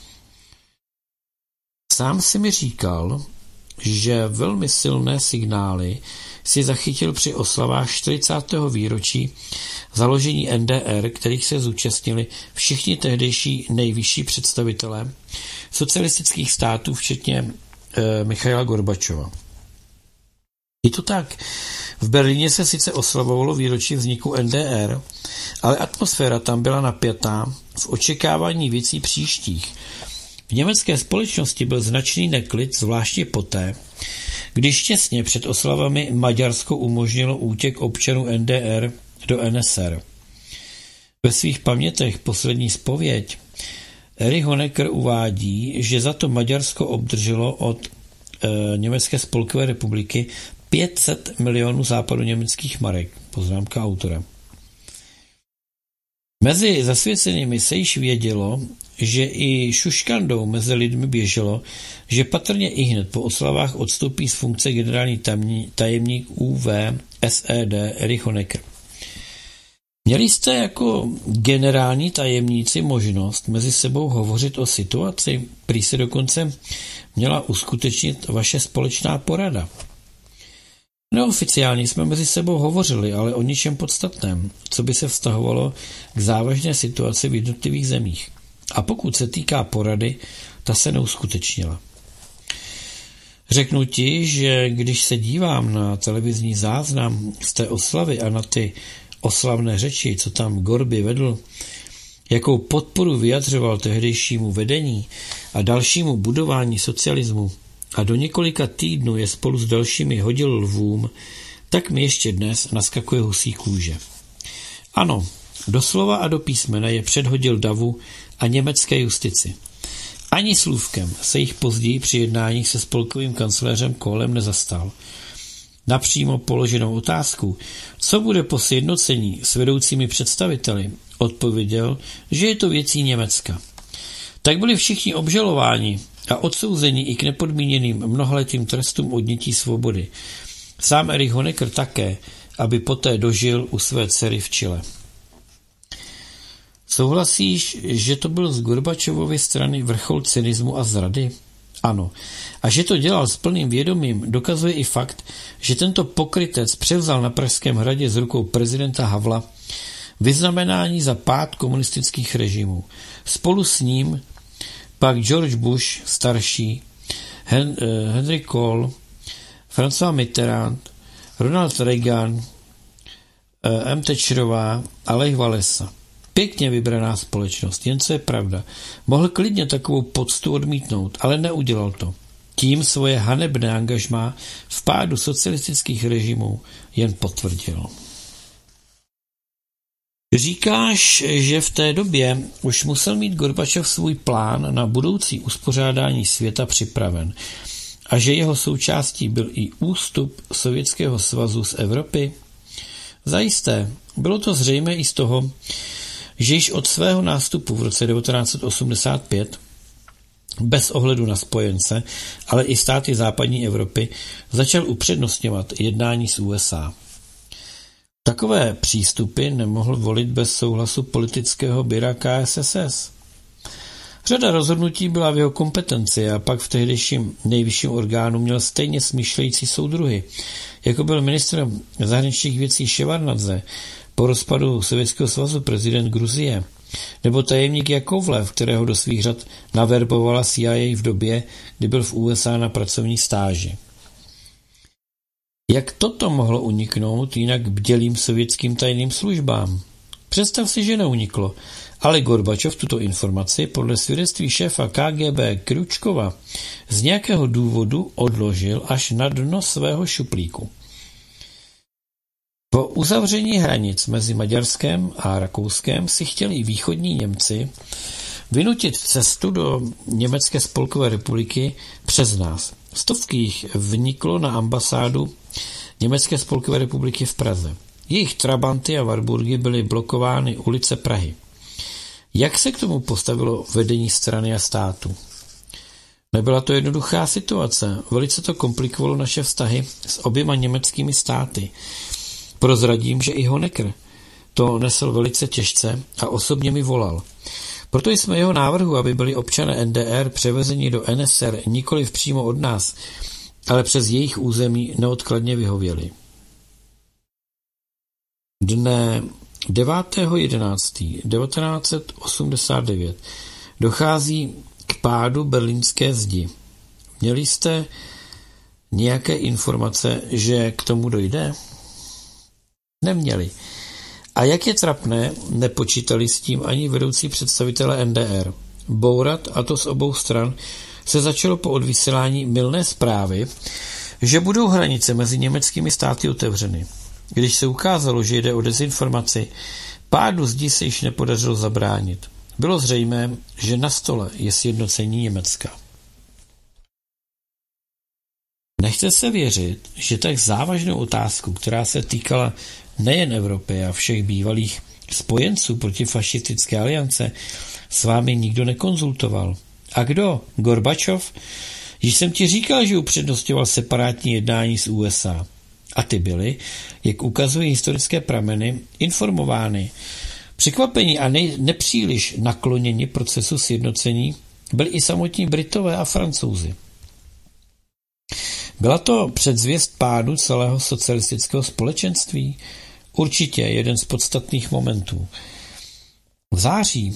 Sám si mi říkal, že velmi silné signály si zachytil při oslavách 40. výročí založení NDR, kterých se zúčastnili všichni tehdejší nejvyšší představitelé socialistických států, včetně Michaila Gorbačova. I to tak. V Berlíně se sice oslavovalo výročí vzniku NDR, ale atmosféra tam byla napjatá v očekávání věcí příštích. V německé společnosti byl značný neklid, zvláště poté, když těsně před oslavami Maďarsko umožnilo útěk občanů NDR do NSR. Ve svých pamětech Poslední zpověď Erich Honecker uvádí, že za to Maďarsko obdrželo od Německé spolkové republiky 500 milionů západoněmeckých marek. Poznámka autora. Mezi zasvěcenými se již vědělo, že i šuškandou mezi lidmi běželo, že patrně ihned po oslavách odstoupí z funkce generální tajemník UV SED Erich Honecker. Měli jste jako generální tajemníci možnost mezi sebou hovořit o situaci, prý se dokonce měla uskutečnit vaše společná porada. Neoficiálně jsme mezi sebou hovořili, ale o ničem podstatném, co by se vztahovalo k závažné situaci v jednotlivých zemích. A pokud se týká porady, ta se neuskutečnila. Řeknu ti, že když se dívám na televizní záznam z té oslavy a na ty oslavné řeči, co tam Gorby vedl, jakou podporu vyjadřoval tehdejšímu vedení a dalšímu budování socialismu a do několika týdnů je spolu s dalšími hodil lvům, tak mi ještě dnes naskakuje husí kůže. Ano, doslova a do písmene je předhodil davu a německé justici. Ani slůvkem se jich později při jednáních se spolkovým kancléřem Kohlem nezastal. Napřímo položenou otázku, co bude po sjednocení s vedoucími představiteli, odpověděl, že je to věcí Německa. Tak byli všichni obžalováni a odsouzeni i k nepodmíněným mnohaletým trestům odnětí svobody. Sám Erich Honecker také, aby poté dožil u své dcery v Chile. Souhlasíš, že to byl z Gorbačovovy strany vrchol cynismu a zrady? Ano. A že to dělal s plným vědomím, dokazuje i fakt, že tento pokrytec převzal na Pražském hradě z rukou prezidenta Havla vyznamenání za pád komunistických režimů. Spolu s ním pak George Bush starší, Henry Kohl, François Mitterrand, Ronald Reagan, M. Thatcherová a Lech Walesa. Pěkně vybraná společnost, jen co je pravda. Mohl klidně takovou poctu odmítnout, ale neudělal to. Tím svoje hanebné angažmá v pádu socialistických režimů jen potvrdil. Říkáš, že v té době už musel mít Gorbačov svůj plán na budoucí uspořádání světa připraven a že jeho součástí byl i ústup Sovětského svazu z Evropy? Zajisté, bylo to zřejmé i z toho, že již od svého nástupu v roce 1985 bez ohledu na spojence, ale i státy západní Evropy začal upřednostňovat jednání s USA. Takové přístupy nemohl volit bez souhlasu politického byra KSSS. Řada rozhodnutí byla v jeho kompetenci a pak v tehdejším nejvyšším orgánu měl stejně smýšlející soudruhy, jako byl ministrem zahraničních věcí Ševarnadze, po rozpadu Sovětského svazu prezident Gruzie, nebo tajemník Jakovlev, kterého do svých řad naverbovala CIA v době, kdy byl v USA na pracovní stáži. Jak toto mohlo uniknout jinak bdělým sovětským tajným službám? Představ si, že neuniklo, ale Gorbačov tuto informaci podle svědectví šéfa KGB Kručkova z nějakého důvodu odložil až na dno svého šuplíku. Po uzavření hranic mezi Maďarskem a Rakouskem si chtěli východní Němci vynutit cestu do Německé spolkové republiky přes nás. Stovky jich vniklo na ambasádu Německé spolkové republiky v Praze. Jejich trabanty a Warburgy byly blokovány ulice Prahy. Jak se k tomu postavilo vedení strany a státu? Nebyla to jednoduchá situace, velice to komplikovalo naše vztahy s oběma německými státy. Prozradím, že i Honecker to nesl velice těžce a osobně mi volal. Proto jsme jeho návrhu, aby byli občané NDR převezeni do NSR nikoliv přímo od nás, ale přes jejich území neodkladně vyhověli. Dne 9.11.1989 dochází k pádu berlínské zdi. Měli jste nějaké informace, že k tomu dojde? Neměli. A jak je trapné, nepočítali s tím ani vedoucí představitelé NDR. Bourat, a to z obou stran, se začalo po odvysílání mylné zprávy, že budou hranice mezi německými státy otevřeny. Když se ukázalo, že jde o dezinformaci, pádu zdi se již nepodařilo zabránit. Bylo zřejmé, že na stole je sjednocení Německa. Nechce se věřit, že tak závažnou otázku, která se týkala nejen Evropy a všech bývalých spojenců protifašistické aliance, s vámi nikdo nekonzultoval. A kdo? Gorbačov? Již jsem ti říkal, že upřednostňoval separátní jednání s USA. A ty byly, jak ukazují historické prameny, informovány. Překvapení a nepříliš nakloněni procesu sjednocení byli i samotní Britové a Francouzi. Byla to předzvěst pádu celého socialistického společenství? Určitě jeden z podstatných momentů. V září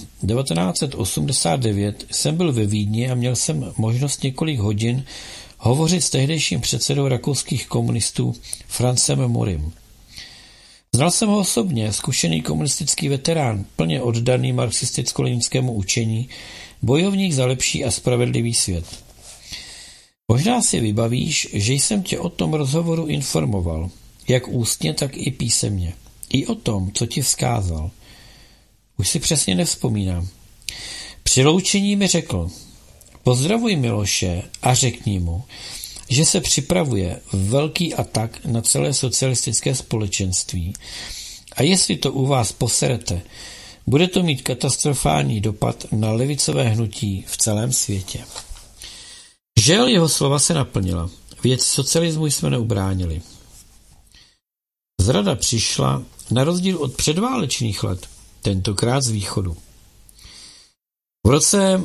1989 jsem byl ve Vídni a měl jsem možnost několik hodin hovořit s tehdejším předsedou rakouských komunistů Francem Morim. Znal jsem ho osobně, zkušený komunistický veterán, plně oddaný marxisticko-leninskému učení, bojovník za lepší a spravedlivý svět. Možná si vybavíš, že jsem tě o tom rozhovoru informoval, jak ústně, tak i písemně. I o tom, co ti vzkázal. Už si přesně nevzpomínám. Při loučení mi řekl: pozdravuj Miloše a řekni mu, že se připravuje velký atak na celé socialistické společenství a jestli to u vás poserete, bude to mít katastrofální dopad na levicové hnutí v celém světě. Žel jeho slova se naplnila. Věc socialismu jsme neubránili. Zrada přišla na rozdíl od předválečných let, tentokrát z východu. V roce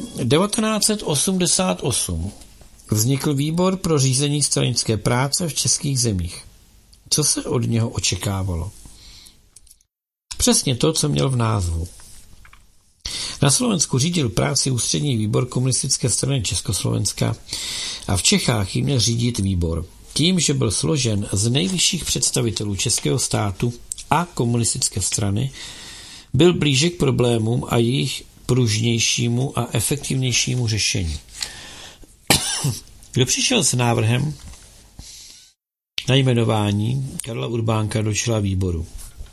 1988 vznikl výbor pro řízení stranické práce v českých zemích. Co se od něho očekávalo? Přesně to, co měl v názvu. Na Slovensku řídil práci ústřední výbor komunistické strany Československa a v Čechách ji měl řídit výbor. Tím, že byl složen z nejvyšších představitelů českého státu a komunistické strany, byl blíže k problémům a jejich pružnějšímu a efektivnějšímu řešení. Kdo přišel s návrhem na jmenování Karla Urbánka do čela výboru?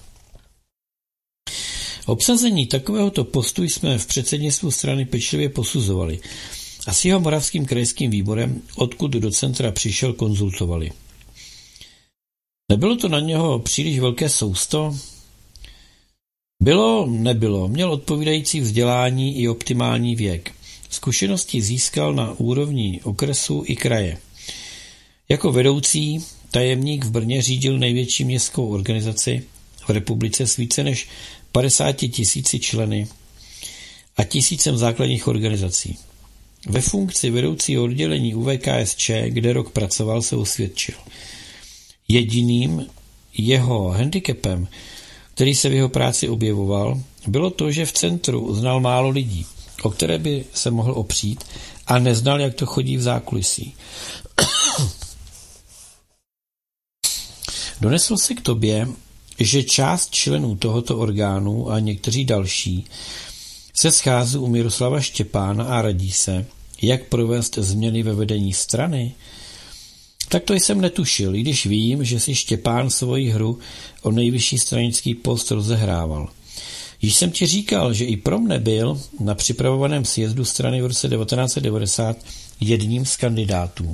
Obsazení takovéhoto postu jsme v předsednictvu strany pečlivě posuzovali a s jeho moravským krajským výborem, odkud do centra přišel, konzultovali. Nebylo to na něho příliš velké sousto? Bylo, nebylo. Měl odpovídající vzdělání i optimální věk. Zkušenosti získal na úrovni okresu i kraje. Jako vedoucí tajemník v Brně řídil největší městskou organizaci v republice s více než 50 000 členy a 1000 základních organizací. Ve funkci vedoucího oddělení UVKSČ, kde rok pracoval, se osvědčil. Jediným jeho handicapem, který se v jeho práci objevoval, bylo to, že v centru znal málo lidí, o které by se mohl opřít, a neznal, jak to chodí v zákulisí. Donesl se k tobě, že část členů tohoto orgánu a někteří další se schází u Miroslava Štěpána a radí se, jak provést změny ve vedení strany. Tak to jsem netušil, i když vím, že si Štěpán svoji hru o nejvyšší stranický post rozehrával. Již jsem ti říkal, že i pro mne byl na připravovaném sjezdu strany v roce 1990 jedním z kandidátů.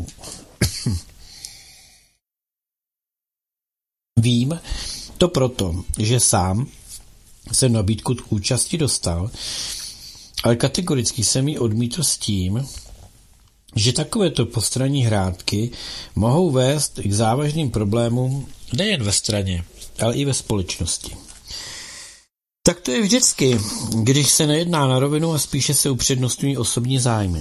Vím to proto, že sám jsem nabídku k účasti dostal, ale kategoricky jsem ji odmítl s tím, že takovéto postranní hrátky mohou vést k závažným problémům nejen ve straně, ale i ve společnosti. Tak to je vždycky, když se nejedná na rovinu a spíše se upřednostňují osobní zájmy.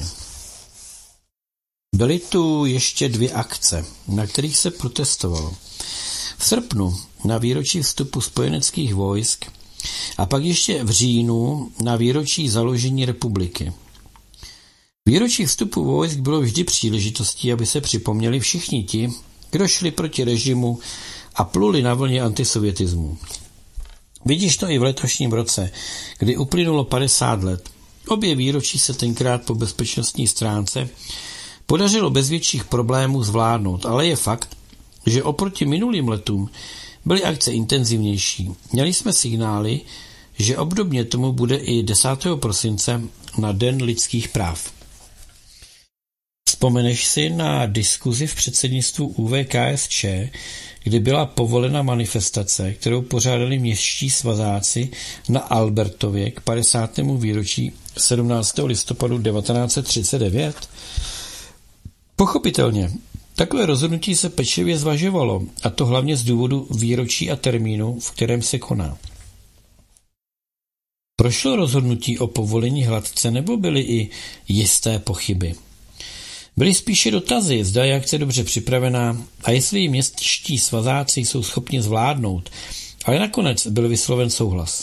Byly tu ještě 2 akce, na kterých se protestovalo. V srpnu na výročí vstupu spojeneckých vojsk a pak ještě v říjnu na výročí založení republiky. Výročí vstupu vojsk bylo vždy příležitostí, aby se připomněli všichni ti, kdo šli proti režimu a pluli na vlně antisovietismu. Vidíš to i v letošním roce, kdy uplynulo 50 let. Obě výročí se tenkrát po bezpečnostní stránce podařilo bez větších problémů zvládnout, ale je fakt, že oproti minulým letům byly akce intenzivnější. Měli jsme signály, že obdobně tomu bude i 10. prosince na Den lidských práv. Vzpomeneš si na diskuzi v předsednictvu UVKSČ, kdy byla povolena manifestace, kterou pořádali městští svazáci na Albertově k 50. výročí 17. listopadu 1939? Pochopitelně, takové rozhodnutí se pečlivě zvažovalo, a to hlavně z důvodu výročí a termínu, v kterém se koná. Prošlo rozhodnutí o povolení hladce, nebo byly i jisté pochyby? Byly spíše dotazy, zda je akce dobře připravená a jestli ji městští svazáci jsou schopni zvládnout, ale nakonec byl vysloven souhlas.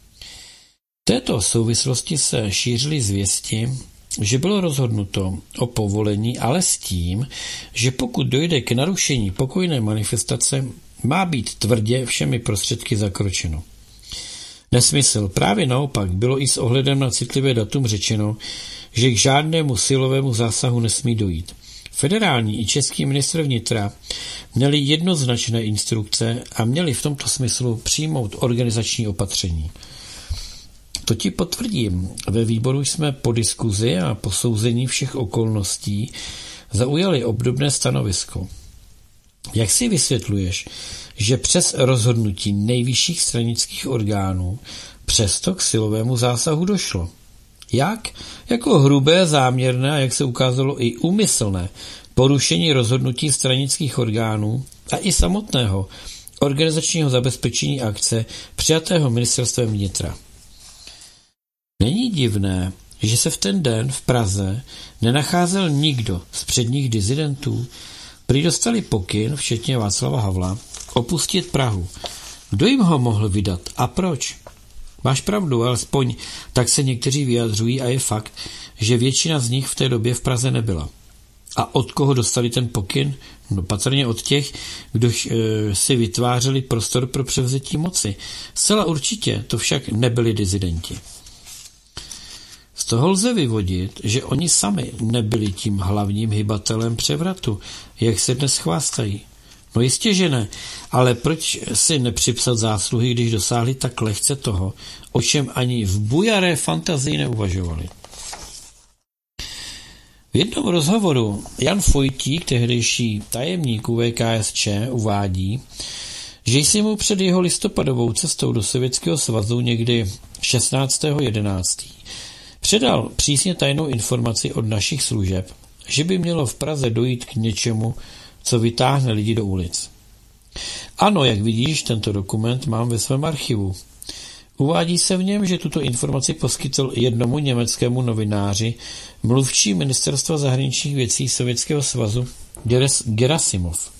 V této souvislosti se šířily zvěsti, že bylo rozhodnuto o povolení, ale s tím, že pokud dojde k narušení pokojné manifestace, má být tvrdě všemi prostředky zakročeno. Nesmysl. Právě naopak bylo i s ohledem na citlivé datum řečeno, že k žádnému silovému zásahu nesmí dojít. Federální i český ministr vnitra měli jednoznačné instrukce a měli v tomto smyslu přijmout organizační opatření. To ti potvrdím. Ve výboru jsme po diskuzi a posouzení všech okolností zaujali obdobné stanovisko. Jak si vysvětluješ, že přes rozhodnutí nejvyšších stranických orgánů přesto k silovému zásahu došlo? Jak? Jako hrubé, záměrné a jak se ukázalo i úmyslné porušení rozhodnutí stranických orgánů a i samotného organizačního zabezpečení akce přijatého ministerstvem vnitra. Není divné, že se v ten den v Praze nenacházel nikdo z předních disidentů, prý dostali pokyn, včetně Václava Havla, opustit Prahu. Kdo jim ho mohl vydat a proč? Máš pravdu, alespoň tak se někteří vyjadřují a je fakt, že většina z nich v té době v Praze nebyla. A od koho dostali ten pokyn? No patrně od těch, kdo si vytvářeli prostor pro převzetí moci. Zcela určitě to však nebyli disidenti. Z toho lze vyvodit, že oni sami nebyli tím hlavním hybatelem převratu, jak se dnes chvástají. No jistě, že ne, ale proč si nepřipsat zásluhy, když dosáhli tak lehce toho, o čem ani v bujaré fantazii neuvažovali? V jednom rozhovoru Jan Fojtík, tehdejší tajemník UVKSČ, uvádí, že jsi mu před jeho listopadovou cestou do Sovětského svazu někdy 16.11. předal přísně tajnou informaci od našich služeb, že by mělo v Praze dojít k něčemu, co vytáhne lidi do ulic. Ano, jak vidíš, tento dokument mám ve svém archivu. Uvádí se v něm, že tuto informaci poskytl jednomu německému novináři mluvčí ministerstva zahraničních věcí Sovětského svazu Gerasimov.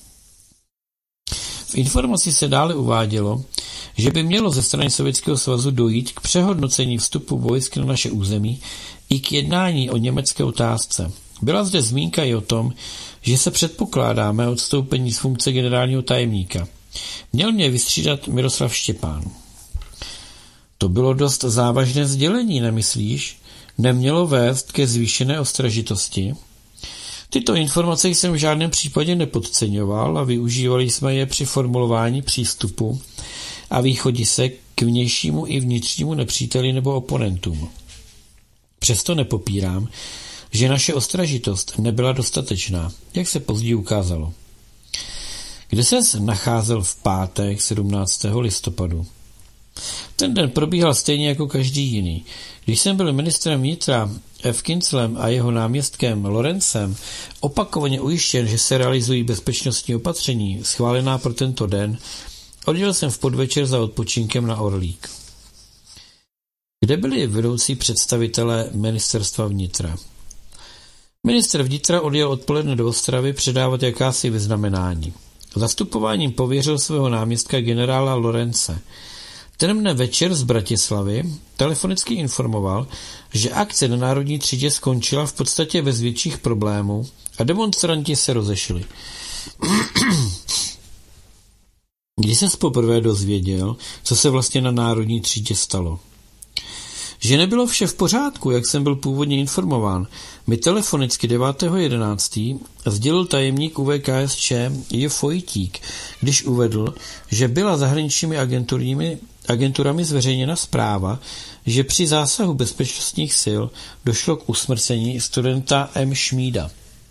V informaci se dále uvádělo, že by mělo ze strany Sovětského svazu dojít k přehodnocení vstupu vojsk na naše území i k jednání o německé otázce. Byla zde zmínka i o tom, že se předpokládá mé odstoupení z funkce generálního tajemníka. Měl mě vystřídat Miroslav Štěpán. To bylo dost závažné sdělení, nemyslíš? Nemělo vést ke zvýšené ostražitosti? Tyto informace jsem v žádném případě nepodceňoval a využívali jsme je při formulování přístupu a východisek k vnějšímu i vnitřnímu nepříteli nebo oponentům. Přesto nepopírám, že naše ostražitost nebyla dostatečná, jak se později ukázalo. Kde ses nacházel v pátek 17. listopadu? Ten den probíhal stejně jako každý jiný. Když jsem byl ministrem vnitra, F. Kinclem a jeho náměstkem Lorencem opakovaně ujištěn, že se realizují bezpečnostní opatření schválená pro tento den, odjel jsem v podvečer za odpočinkem na Orlík. Kde byli vedoucí představitelé ministerstva vnitra? Ministr vnitra odjel odpoledne do Ostravy předávat jakási vyznamenání. Zastupováním pověřil svého náměstka generála Lorence. Ten mne večer z Bratislavy telefonicky informoval, že akce na Národní třídě skončila v podstatě bez větších problémů a demonstranti se rozešli. Když jsem poprvé dozvěděl, co se vlastně na Národní třídě stalo. Že nebylo vše v pořádku, jak jsem byl původně informován, mi telefonicky 9.11. sdělil tajemník UVKSČ J. Fojtík, když uvedl, že byla zahraničními agenturami zveřejněna zpráva, že při zásahu bezpečnostních sil došlo k usmrcení studenta M. Šmída.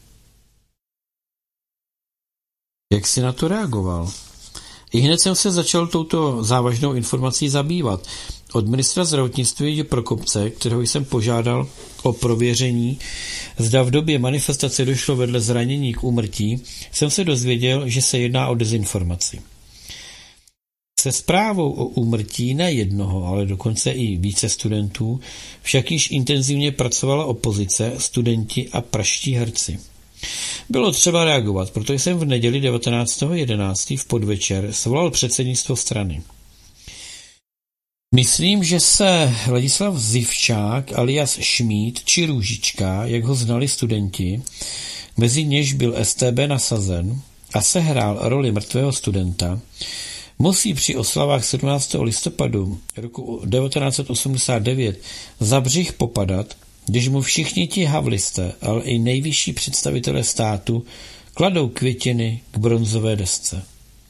Jak jsi na to reagoval? Ihned jsem se začal touto závažnou informací zabývat. Od ministra zdravotnictví Prokopce, kterého jsem požádal o prověření, zda v době manifestace došlo vedle zranění k úmrtí, jsem se dozvěděl, že se jedná o dezinformaci. Se zprávou o úmrtí ne jednoho, ale dokonce i více studentů však již intenzivně pracovala opozice, studenti a pražští herci. Bylo třeba reagovat, protože jsem v neděli 19.11. v podvečer svolal předsednictvo strany. Myslím, že se Ladislav Zivčák alias Šmíd či Růžička, jak ho znali studenti, mezi něž byl STB nasazen a sehrál roli mrtvého studenta, musí při oslavách 17. listopadu roku 1989 za břich popadat, když mu všichni ti havlisté, ale i nejvyšší představitelé státu kladou květiny k bronzové desce.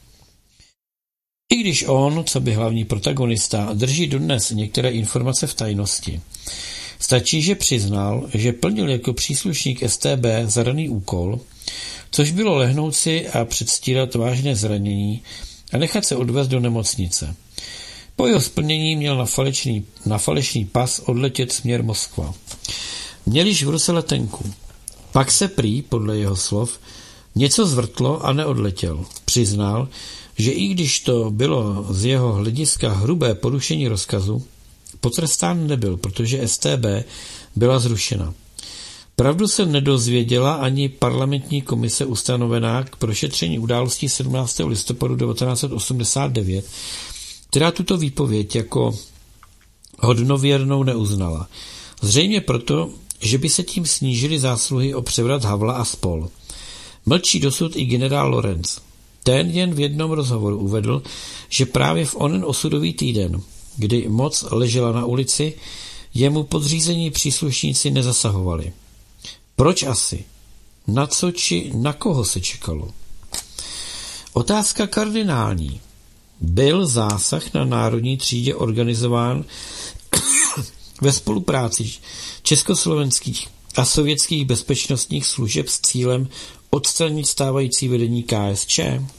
I když on, co by hlavní protagonista, drží dodnes některé informace v tajnosti. Stačí, že přiznal, že plnil jako příslušník STB zadaný úkol, což bylo lehnout si a předstírat vážné zranění a nechat se odvést do nemocnice. Po jeho splnění měl na falešný pas odletět směr Moskva. Měl již v ruce letenku. Pak se prý, podle jeho slov, něco zvrtlo a neodletěl. Přiznal, že i když to bylo z jeho hlediska hrubé porušení rozkazu, potrestán nebyl, protože STB byla zrušena. Pravdu se nedozvěděla ani parlamentní komise ustanovená k prošetření událostí 17. listopadu 1989, která tuto výpověď jako hodnověrnou neuznala. Zřejmě proto, že by se tím snížily zásluhy o převrat Havla a spol. Mlčí dosud i generál Lorenc. Ten jen v jednom rozhovoru uvedl, že právě v onen osudový týden, kdy moc ležela na ulici, jemu podřízení příslušníci nezasahovali. Proč asi? Na co či na koho se čekalo? Otázka kardinální. Byl zásah na Národní třídě organizován ve spolupráci československých a sovětských bezpečnostních služeb s cílem odstranit stávající vedení KSČ?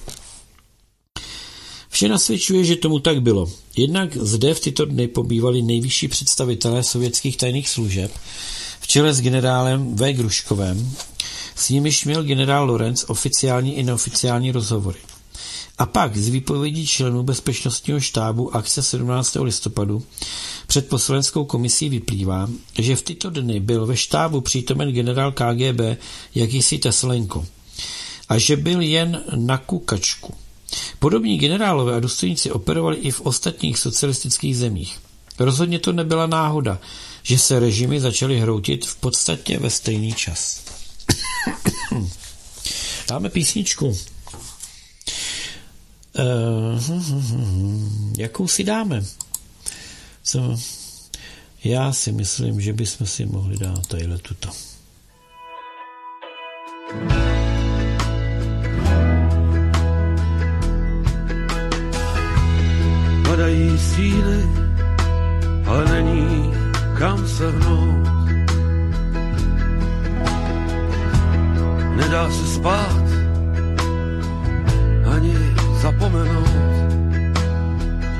Vše nasvědčuje, že tomu tak bylo. Jednak zde v tyto dny pobývali nejvyšší představitelé sovětských tajných služeb v čele s generálem V. Gruškovem, s nimiž měl generál Lorenc oficiální i neoficiální rozhovory. A pak z výpovědí členů bezpečnostního štábu akce 17. listopadu před poslaneckou komisí vyplývá, že v tyto dny byl ve štábu přítomen generál KGB jakýsi Teslenko a že byl jen na kukačku. Podobní generálové a důstojníci operovali i v ostatních socialistických zemích. Rozhodně to nebyla náhoda, že se režimy začaly hroutit v podstatě ve stejný čas. Dáme písničku. Jakou si dáme? Co? Já si myslím, že bychom si mohli dát tadyhle tuto. Padají síly, ale není kam se hnout. Nedá se spát, ani zapomenout.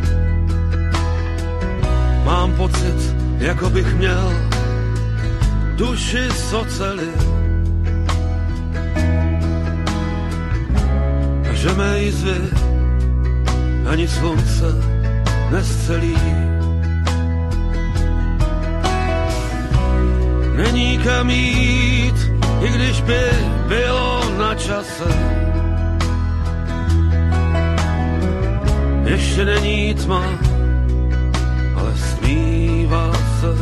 Mám pocit, jako bych měl duši z oceli. A že mé jizvy ani slunce nescelí. Není kam jít, i když by bylo na čase. Ještě není tma, ale smívá se.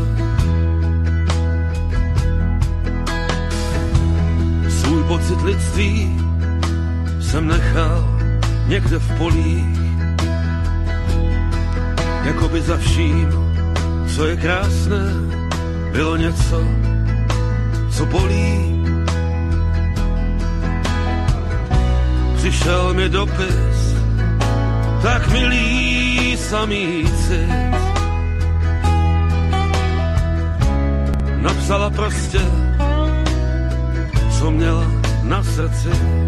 Svůj pocit lidství jsem nechal někde v polích. Jakoby za vším, co je krásné, bylo něco, co bolí. Přišel mi dopis, tak milý samý cit. Napsala prostě, co měla na srdci.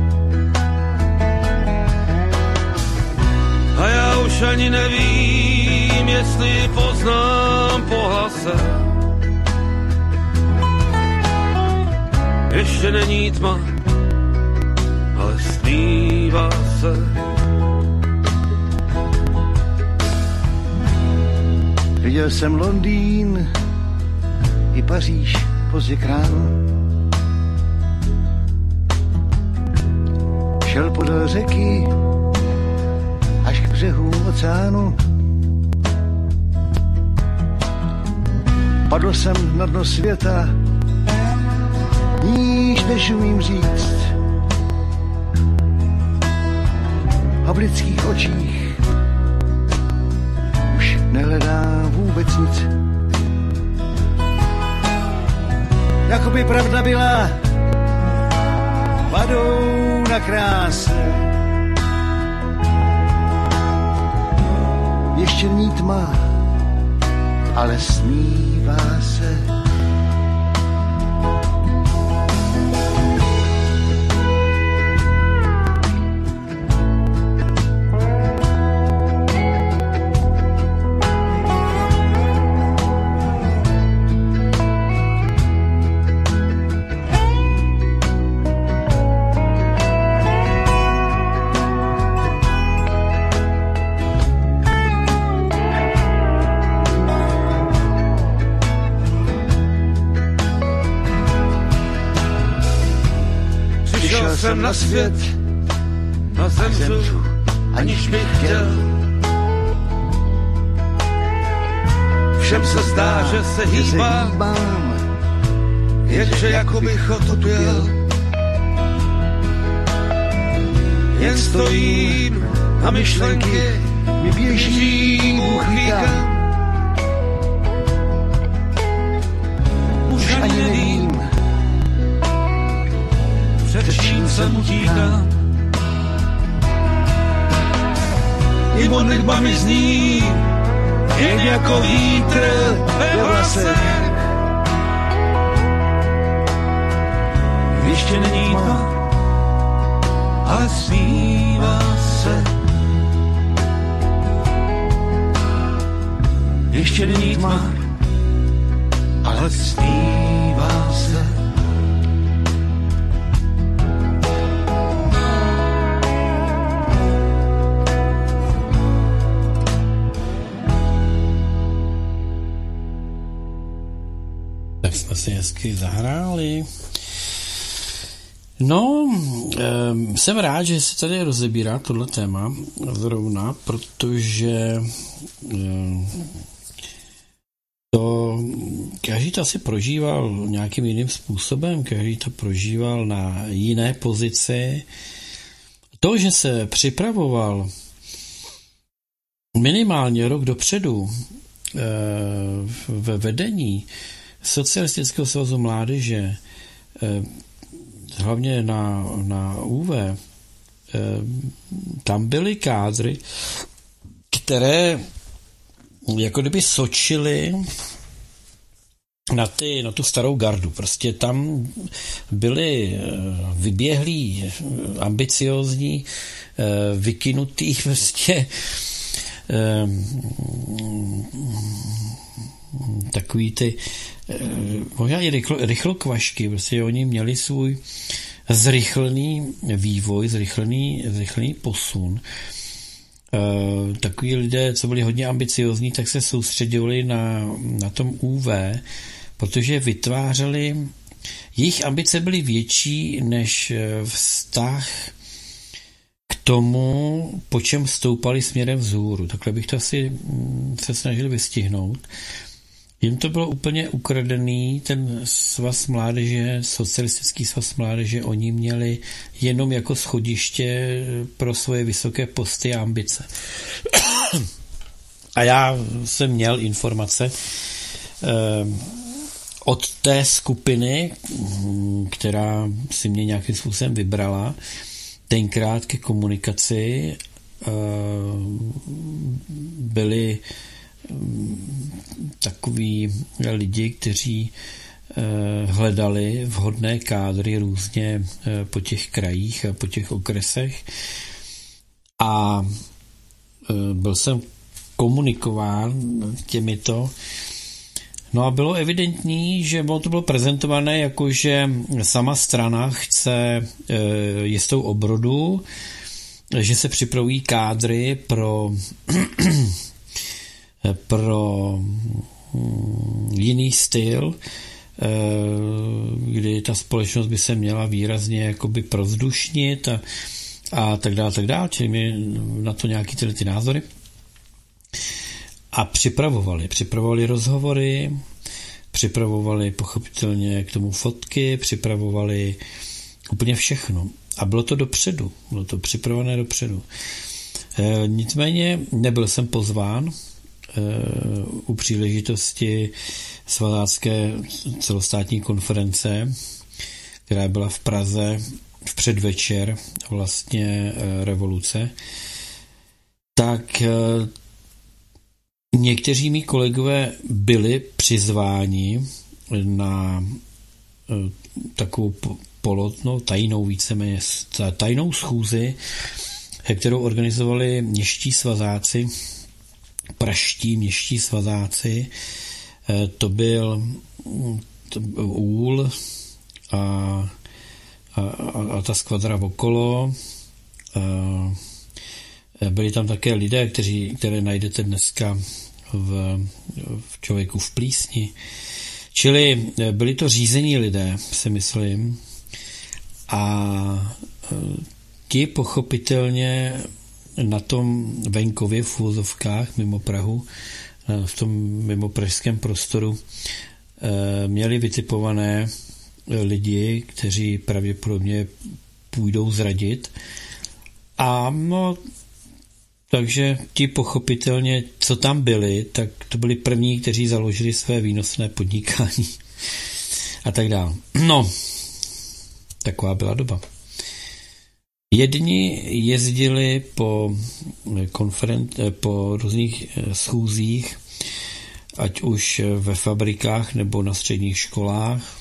A já už ani nevím, jestli poznám po hlase. Ještě není tma, ale smívá se. Viděl jsem Londýn i Paříž pozdě k ránu. Šel podél řeky až k břehu oceánu. Padl jsem na dno světa, níž než umím říct. A v lidských očích už nehledám vůbec nic. Jakoby pravda byla vadou na kráse. Ještě není tma, ale smívá se. Jsem na svět a zemřu, aniž bych chtěl. Všem se zdá, že se hýbám, jenže jako bych otupěl. Jen stojím a myšlenky mi běží, Bůh ví kam. Už ani nevím, před čím jsem utíkám. I modlitba mi zní, jen jako vítr ve vlasech. Ještě není tma, ale smívá se. Ještě není tma, ale smívá se. Jsme si hezky zahráli. No, jsem rád, že se tady rozebírá tohle téma zrovna, protože to každý to asi prožíval nějakým jiným způsobem, každý to prožíval na jiné pozici. To, že se připravoval minimálně rok dopředu ve vedení Socialistického svazu mládeže, hlavně na UV, tam byly kádry, které jako kdyby sočily na tu starou gardu. Prostě tam byli vyběhlí, ambiciózní, vykynutý prostě takový ty možná i rychlokvašky, prostě oni měli svůj zrychlený vývoj, zrychlený posun. Takový lidé, co byli hodně ambiciozní, tak se soustředili na tom UV, protože vytvářeli, jejich ambice byly větší než vztah k tomu, po čem stoupali směrem vzhůru. Takhle bych to asi se snažil vystihnout. Jim to bylo úplně ukradený, ten svaz mládeže, socialistický svaz mládeže, oni měli jenom jako schodiště pro svoje vysoké posty a ambice. A já jsem měl informace od té skupiny, která si mě nějakým způsobem vybrala, tenkrát ke komunikaci byli takoví lidi, kteří hledali vhodné kádry různě po těch krajích a po těch okresech a byl jsem komunikován těmito. No a bylo evidentní, že to bylo prezentované jako, že sama strana chce jistou obrodu, že se připravují kádry pro jiný styl, kdy ta společnost by se měla výrazně jakoby provzdušnit a tak dále, čili mi na to nějaký ty názory. A připravovali rozhovory, připravovali pochopitelně k tomu fotky, připravovali úplně všechno. A bylo to dopředu, bylo to připravené dopředu. Nicméně nebyl jsem pozván u příležitosti svazácké celostátní konference, která byla v Praze v předvečer vlastně revoluce, tak někteří mí kolegové byli přizváni na takovou tajnou schůzi, kterou organizovali městští svazáci, praští městští svazáci. To byl úl a ta skvadra okolo. Byli tam také lidé, které najdete dneska v Člověku v plísni. Čili byli to řízení lidé, si myslím. A ti pochopitelně na tom venkově v úvozovkách mimo Prahu, v tom mimo pražském prostoru měli vytipované lidi, kteří pravděpodobně půjdou zradit. A no, takže ti pochopitelně, co tam byli, tak to byli první, kteří založili své výnosné podnikání a tak dále. No, taková byla doba. Jedni jezdili po různých schůzích, ať už ve fabrikách nebo na středních školách,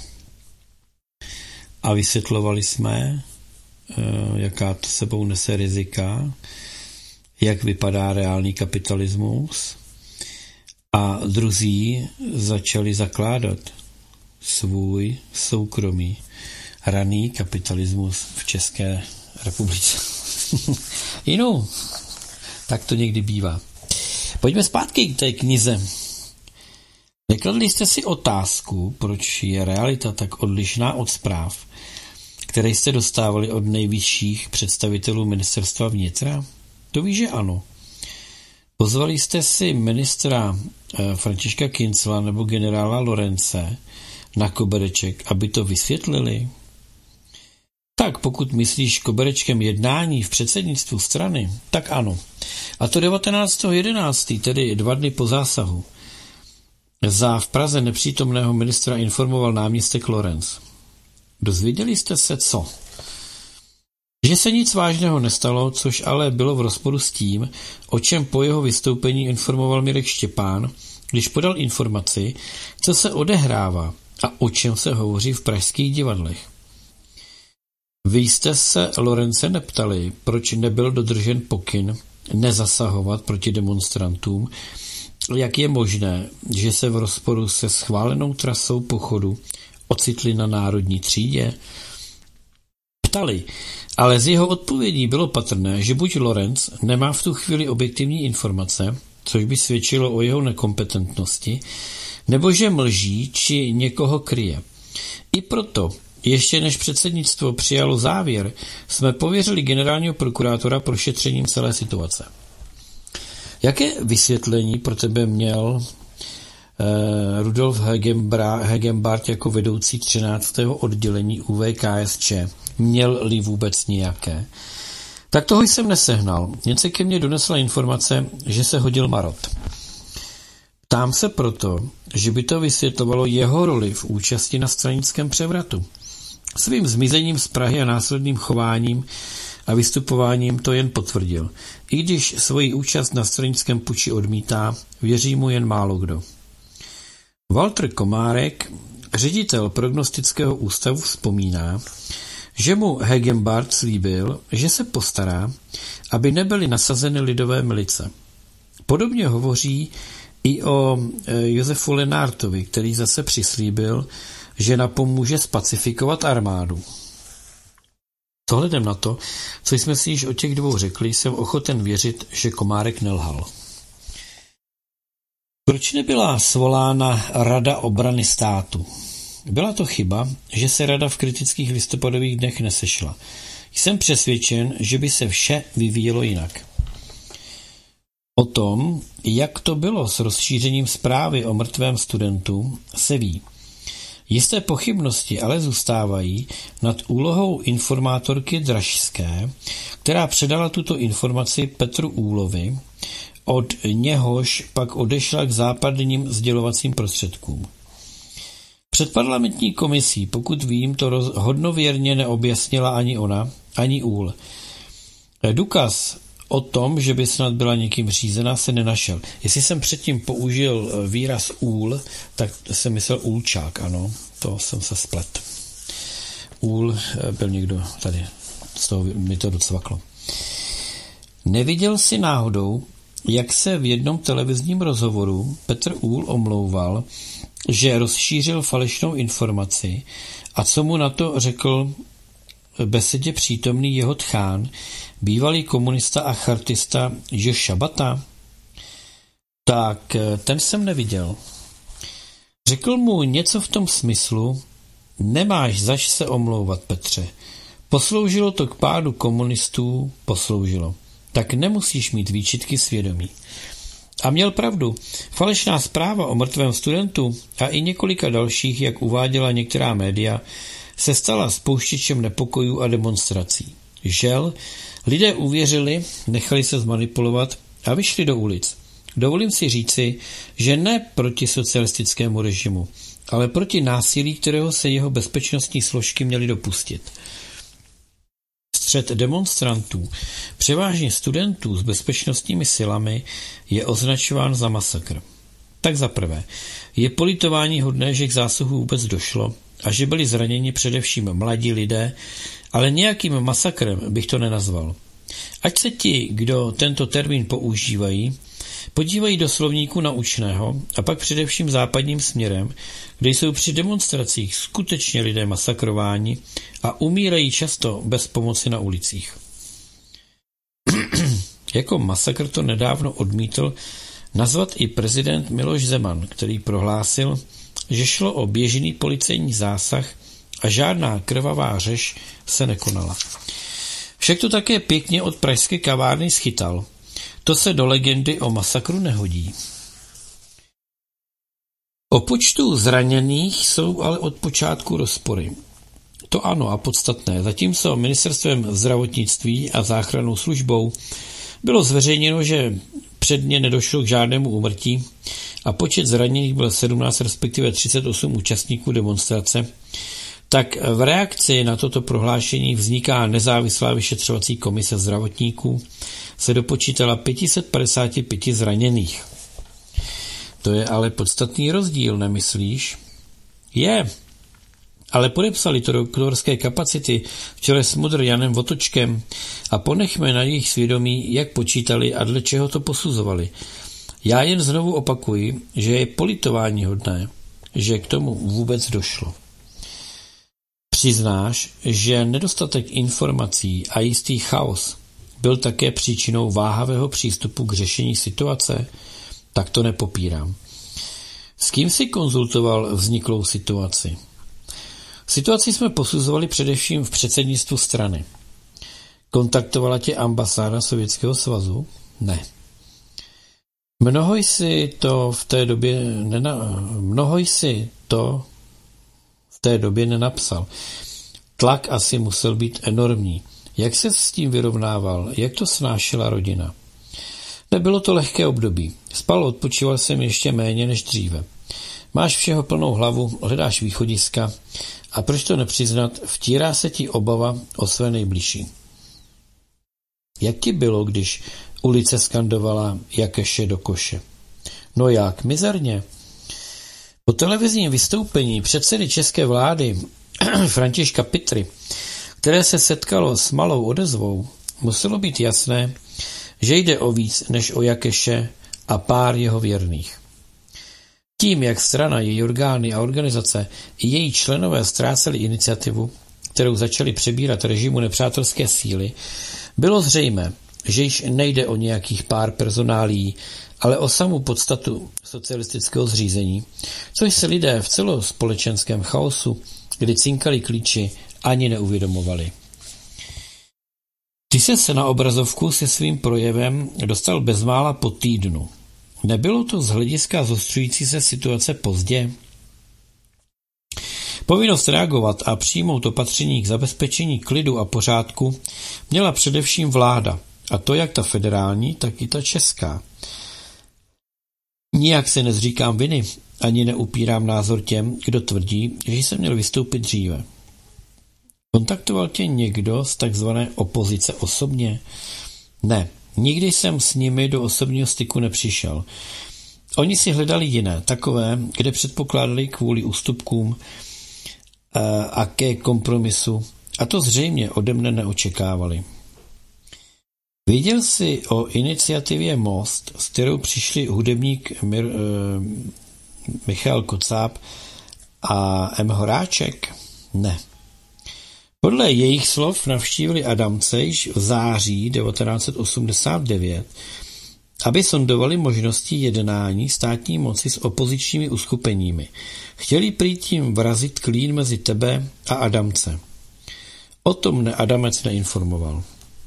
a vysvětlovali jsme, jaká to sebou nese rizika, jak vypadá reálný kapitalismus, a druzí začali zakládat svůj soukromý raný kapitalismus v České republice. Jinou, tak to někdy bývá. Pojďme zpátky k té knize. Nekladli jste si otázku, proč je realita tak odlišná od zpráv, které jste dostávali od nejvyšších představitelů ministerstva vnitra? To ví, že ano. Pozvali jste si ministra Františka Kincla nebo generála Lorence na kobereček, aby to vysvětlili? Tak pokud myslíš koberečkem jednání v předsednictvu strany, tak ano. A to 19.11., tedy 2 dny po zásahu. Za v Praze nepřítomného ministra informoval náměstek Lorenc. Dozvěděli jste se co? Že se nic vážného nestalo, což ale bylo v rozporu s tím, o čem po jeho vystoupení informoval Mirek Štěpán, když podal informaci, co se odehrává a o čem se hovoří v pražských divadlech. Vy jste se Lorence neptali, proč nebyl dodržen pokyn nezasahovat proti demonstrantům jak je možné, že se v rozporu se schválenou trasou pochodu ocitli na národní třídě? Ptali, ale z jeho odpovědí bylo patrné, že buď Lorenz nemá v tu chvíli objektivní informace, což by svědčilo o jeho nekompetentnosti, nebo že mlží či někoho kryje. I proto, ještě než předsednictvo přijalo závěr, jsme pověřili generálního prokurátora prošetřením celé situace. Jaké vysvětlení pro tebe měl Rudolf Hegenbart jako vedoucí 13. oddělení UVKSČ? Měl-li vůbec nějaké? Tak toho jsem nesehnal. Něco ke mně donesla informace, že se hodil marot. Ptám se proto, že by to vysvětlovalo jeho roli v účasti na stranickém převratu. Svým zmizením z Prahy a následným chováním a vystupováním to jen potvrdil. I když svoji účast na stranickém puči odmítá, věří mu jen málo kdo. Walter Komárek, ředitel prognostického ústavu, vzpomíná, že mu Hegenbart slíbil, že se postará, aby nebyly nasazeny lidové milice. Podobně hovoří i o Josefu Lenártovi, který zase přislíbil, že napomůže spacifikovat armádu. S ohledem na to, co jsme si již o těch dvou řekli, jsem ochoten věřit, že Komárek nelhal. Proč nebyla svolána Rada obrany státu? Byla to chyba, že se rada v kritických listopadových dnech nesešla. Jsem přesvědčen, že by se vše vyvíjelo jinak. O tom, jak to bylo s rozšířením zprávy o mrtvém studentu, se ví. Jisté pochybnosti ale zůstávají nad úlohou informátorky Dražské, která předala tuto informaci Petru Úlovi, od něhož pak odešla k západním sdělovacím prostředkům. Před parlamentní komisí, pokud vím, to hodnověrně neobjasnila ani ona, ani Úl. Důkaz o tom, že by snad byla někým řízená, se nenašel. Jestli jsem předtím použil výraz Úl, tak jsem myslel Úlčák, ano, to jsem se splet. Úl byl někdo tady, z toho mi to docvaklo. Neviděl si náhodou, jak se v jednom televizním rozhovoru Petr Úl omlouval, že rozšířil falešnou informaci a co mu na to řekl besedě přítomný jeho tchán, bývalý komunista a chartista Jo Šabata? Tak ten jsem neviděl. Řekl mu něco v tom smyslu, nemáš zač se omlouvat, Petře. Posloužilo to k pádu komunistů, posloužilo. Tak nemusíš mít výčitky svědomí. A měl pravdu. Falešná zpráva o mrtvém studentu a i několika dalších, jak uváděla některá média, se stala spouštěčem nepokojů a demonstrací. Žel, lidé uvěřili, nechali se zmanipulovat a vyšli do ulic. Dovolím si říci, že ne proti socialistickému režimu, ale proti násilí, kterého se jeho bezpečnostní složky měly dopustit. Střet demonstrantů, převážně studentů s bezpečnostními silami, je označován za masakr. Tak za prvé, je politování hodné, že k zásahu vůbec došlo a že byli zraněni především mladí lidé, ale nějakým masakrem bych to nenazval. Ať se ti, kdo tento termín používají, podívají do slovníku naučného a pak především západním směrem, kde jsou při demonstracích skutečně lidé masakrováni a umírají často bez pomoci na ulicích. Jako masakr to nedávno odmítl nazvat i prezident Miloš Zeman, který prohlásil, že šlo o běžný policejní zásah a žádná krvavá řež se nekonala. Však to také pěkně od pražské kavárny schytal. To se do legendy o masakru nehodí. O počtu zraněných jsou ale od počátku rozpory. To ano a podstatné. Zatímco ministerstvem zdravotnictví a záchrannou službou bylo zveřejněno, že předně nedošlo k žádnému úmrtí a počet zraněných byl 17, respektive 38 účastníků demonstrace, tak v reakci na toto prohlášení vzniká nezávislá vyšetřovací komise zdravotníků, se dopočítala 555 zraněných. To je ale podstatný rozdíl, nemyslíš? Je, ale podepsali to doktorské kapacity v čele s mudr Janem Votočkem a ponechme na jejich svědomí, jak počítali a dle čeho to posuzovali. Já jen znovu opakuji, že je politováníhodné, že k tomu vůbec došlo. Přiznáš, že nedostatek informací a jistý chaos byl také příčinou váhavého přístupu k řešení situace? Tak to nepopírám. S kým si konzultoval vzniklou situaci? Situaci jsme posuzovali především v předsednictvu strany. Kontaktovala tě ambasáda Sovětského svazu? Ne. Mnoho jsi to v té době nenapsal. Tlak asi musel být enormní. Jak se s tím vyrovnával? Jak to snášela rodina? Nebylo to lehké období. Spal, odpočíval jsem ještě méně než dříve. Máš všeho plnou hlavu, hledáš východiska a proč to nepřiznat, vtírá se ti obava o své nejbližší. Jak ti bylo, když ulice skandovala Jakeše do koše? No jak, mizerně. Po televizním vystoupení předsedy české vlády Františka Pitry, které se setkalo s malou odezvou, muselo být jasné, že jde o víc než o Jakeše a pár jeho věrných. Tím, jak strana, její orgány a organizace i její členové ztráceli iniciativu, kterou začali přebírat režimu nepřátelské síly, bylo zřejmé, že již nejde o nějakých pár personálií, ale o samou podstatu socialistického zřízení, což se lidé v celospolečenském chaosu, kdy cinkali klíči, ani neuvědomovali. Ty se na obrazovku se svým projevem dostal bezmála po týdnu. Nebylo to z hlediska zostřující se situace pozdě? Povinnost reagovat a přijmout opatření k zabezpečení klidu a pořádku měla především vláda, a to jak ta federální, tak i ta česká. Nijak se nezříkám viny, ani neupírám názor těm, kdo tvrdí, že jsem měl vystoupit dříve. Kontaktoval tě někdo z takzvané opozice osobně? Ne, nikdy jsem s nimi do osobního styku nepřišel. Oni si hledali jiné, takové, kde předpokládali kvůli ústupkům a ke kompromisu, a to zřejmě ode mne neočekávali. Věděl jsi o iniciativě Most, s kterou přišli hudebník Michal Kocáb a M. Horáček? Ne. Podle jejich slov navštívili Adamce již v září 1989, aby sondovali možnosti jednání státní moci s opozičními uskupeními. Chtěli prý tím vrazit klín mezi tebe a Adamce. O tom mne Adamec neinformoval.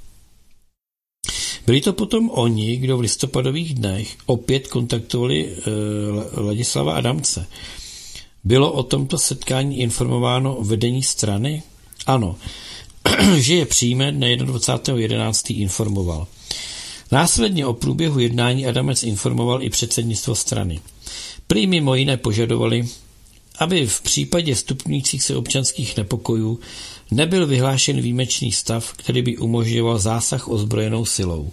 Byli to potom oni, kdo v listopadových dnech opět kontaktovali Ladislava Adamce. Bylo o tomto setkání informováno vedení strany? Ano, že je přijme dne 21.11. informoval. Následně o průběhu jednání Adamec informoval i předsednictvo strany. Prý mimo jiné požadovali, aby v případě stupňujících se občanských nepokojů nebyl vyhlášen výjimečný stav, který by umožňoval zásah ozbrojenou silou.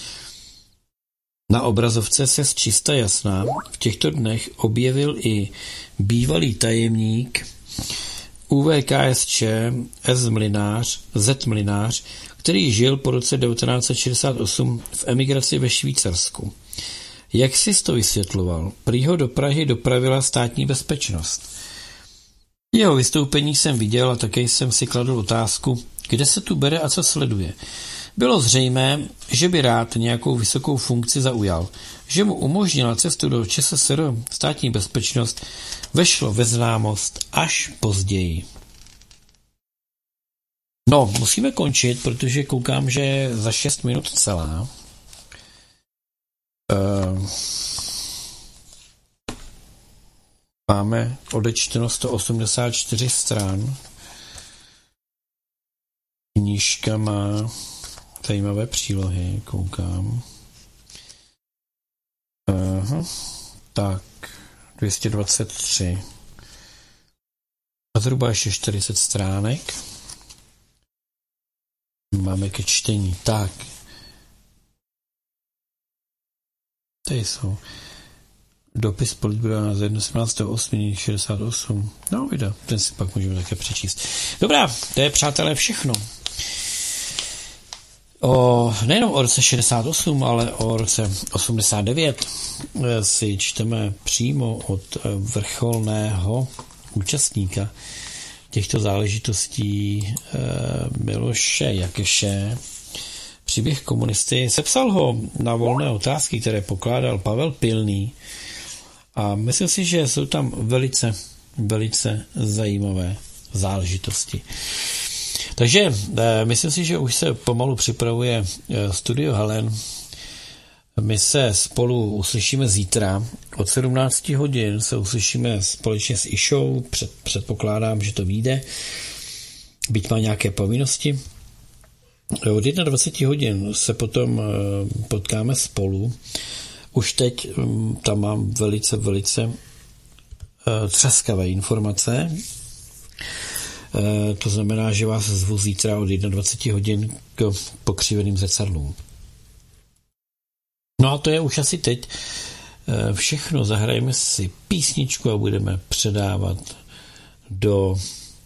Na obrazovce se čista jasná v těchto dnech objevil i bývalý tajemník UVKSČ Z. Mlynář, který žil po roce 1968 v emigraci ve Švýcarsku. Jak jsi to vysvětloval? Prý ho do Prahy dopravila státní bezpečnost. Jeho vystoupení jsem viděl a také jsem si kladl otázku, kde se tu bere a co sleduje. Bylo zřejmé, že by rád nějakou vysokou funkci zaujal. Že mu umožnila cestu do ČSSR státní bezpečnost, vešlo ve známost až později. No, musíme končit, protože koukám, že je za 6 minut celá. Máme odečteno 184 stran. Knížka má zajímavé přílohy, koukám. Tak, 223. A zhruba ještě 40 stránek. Máme ke čtení. Tak. Tady jsou. Dopis politbura ze 17.8.68. No, videa, ten si pak můžeme také přečíst. Dobrá, to je, přátelé, všechno. Nejenom o roce 68, ale o roce 89 si čteme přímo od vrcholného účastníka těchto záležitostí Miloše Jakeše. Příběh komunisty. Sepsal ho na volné otázky, které pokládal Pavel Pilný, a myslím si, že jsou tam velice, velice zajímavé záležitosti. Takže myslím si, že už se pomalu připravuje Studio Helen. My se spolu uslyšíme zítra. Od 17 hodin se uslyšíme společně s Išou. Předpokládám, že to vyjde. Byť má nějaké povinnosti. Od 21 hodin se potom potkáme spolu. Už teď tam mám velice, velice třaskavé informace. To znamená, že vás zvu zítra od 21 hodin k pokřiveným zrcadlům. No a to je už asi teď všechno. Zahrajeme si písničku a budeme předávat do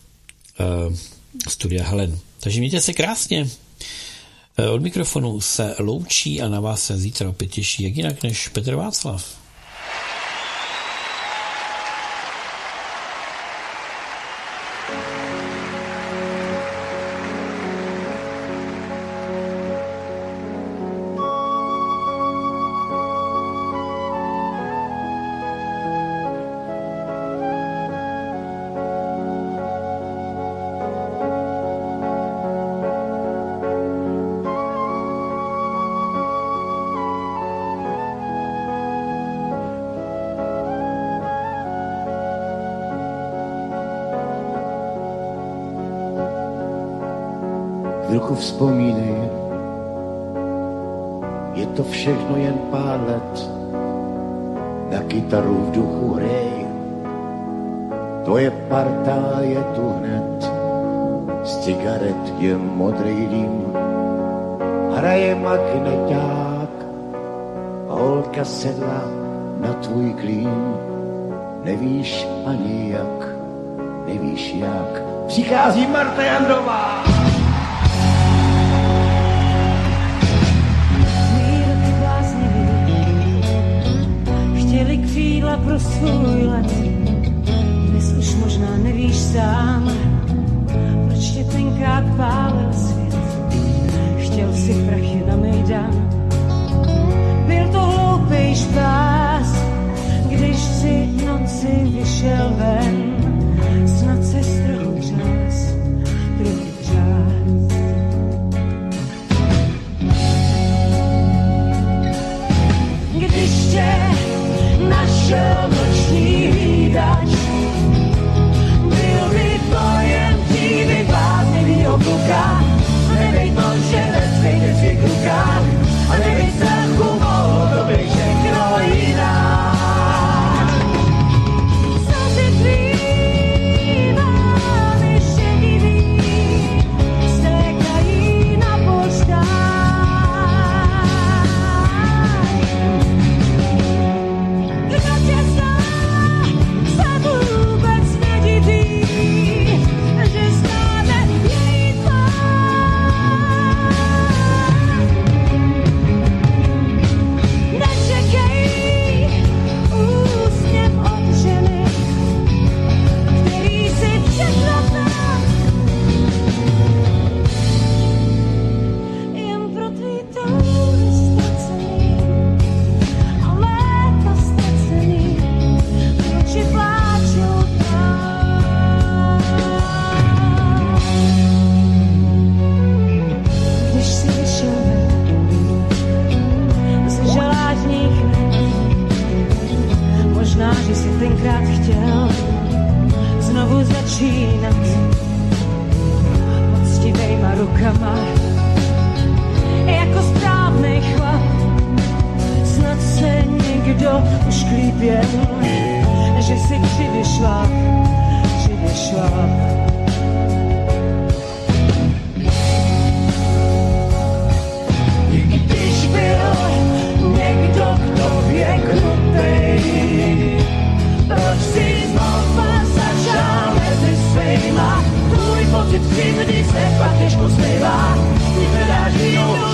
Studia Helen. Takže mějte se krásně. Od mikrofonu se loučí a na vás se zítra opět těší, jak jinak než Petr Václav. Chvilku vzpomínej, je to všechno jen pár let, na kytaru v duchu hrej, tvoje parta je tu hned, z cigaret je modrý dým, hraje magneťák, holka sedla na tvůj klín, nevíš ani jak, nevíš jak, přichází Marta Jandová. Chtěli křídla pro svůj let, dnes už možná nevíš sám, proč tě tenkrát pálil svět. Chtěl si prachy na mejdan, byl to hloupej špás, když si noci vyšel ven, snad se trochu třás, trochu třás. Když tě našel noční hlídač, byl by to jen dívy bláznivýho kluka, nebej to, že ve tvých desvých rukách, a nebej strachu, mohlo to být všechno jinak. Co si tvývány šedivý, stékají na poštách. Že si tenkrát chtěl znovu začínat poctivejma rukama, jako správnej chlap. Snad se někdo už klípěl, že si přivyšla. I když byl někdo, kdo je krutej, proč si znova začal mezi svýma? Tvůj pocit křivdy se pak těžko smývá, ty hledáš jinou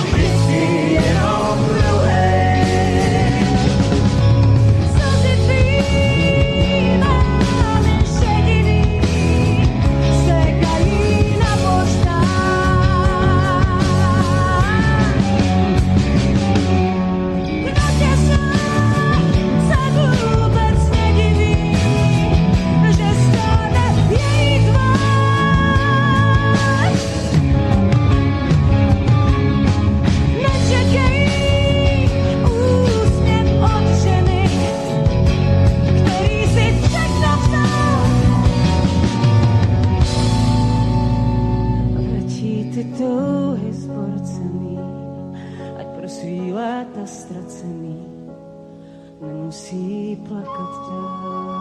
svý léta ztracený nemusí plakat dál.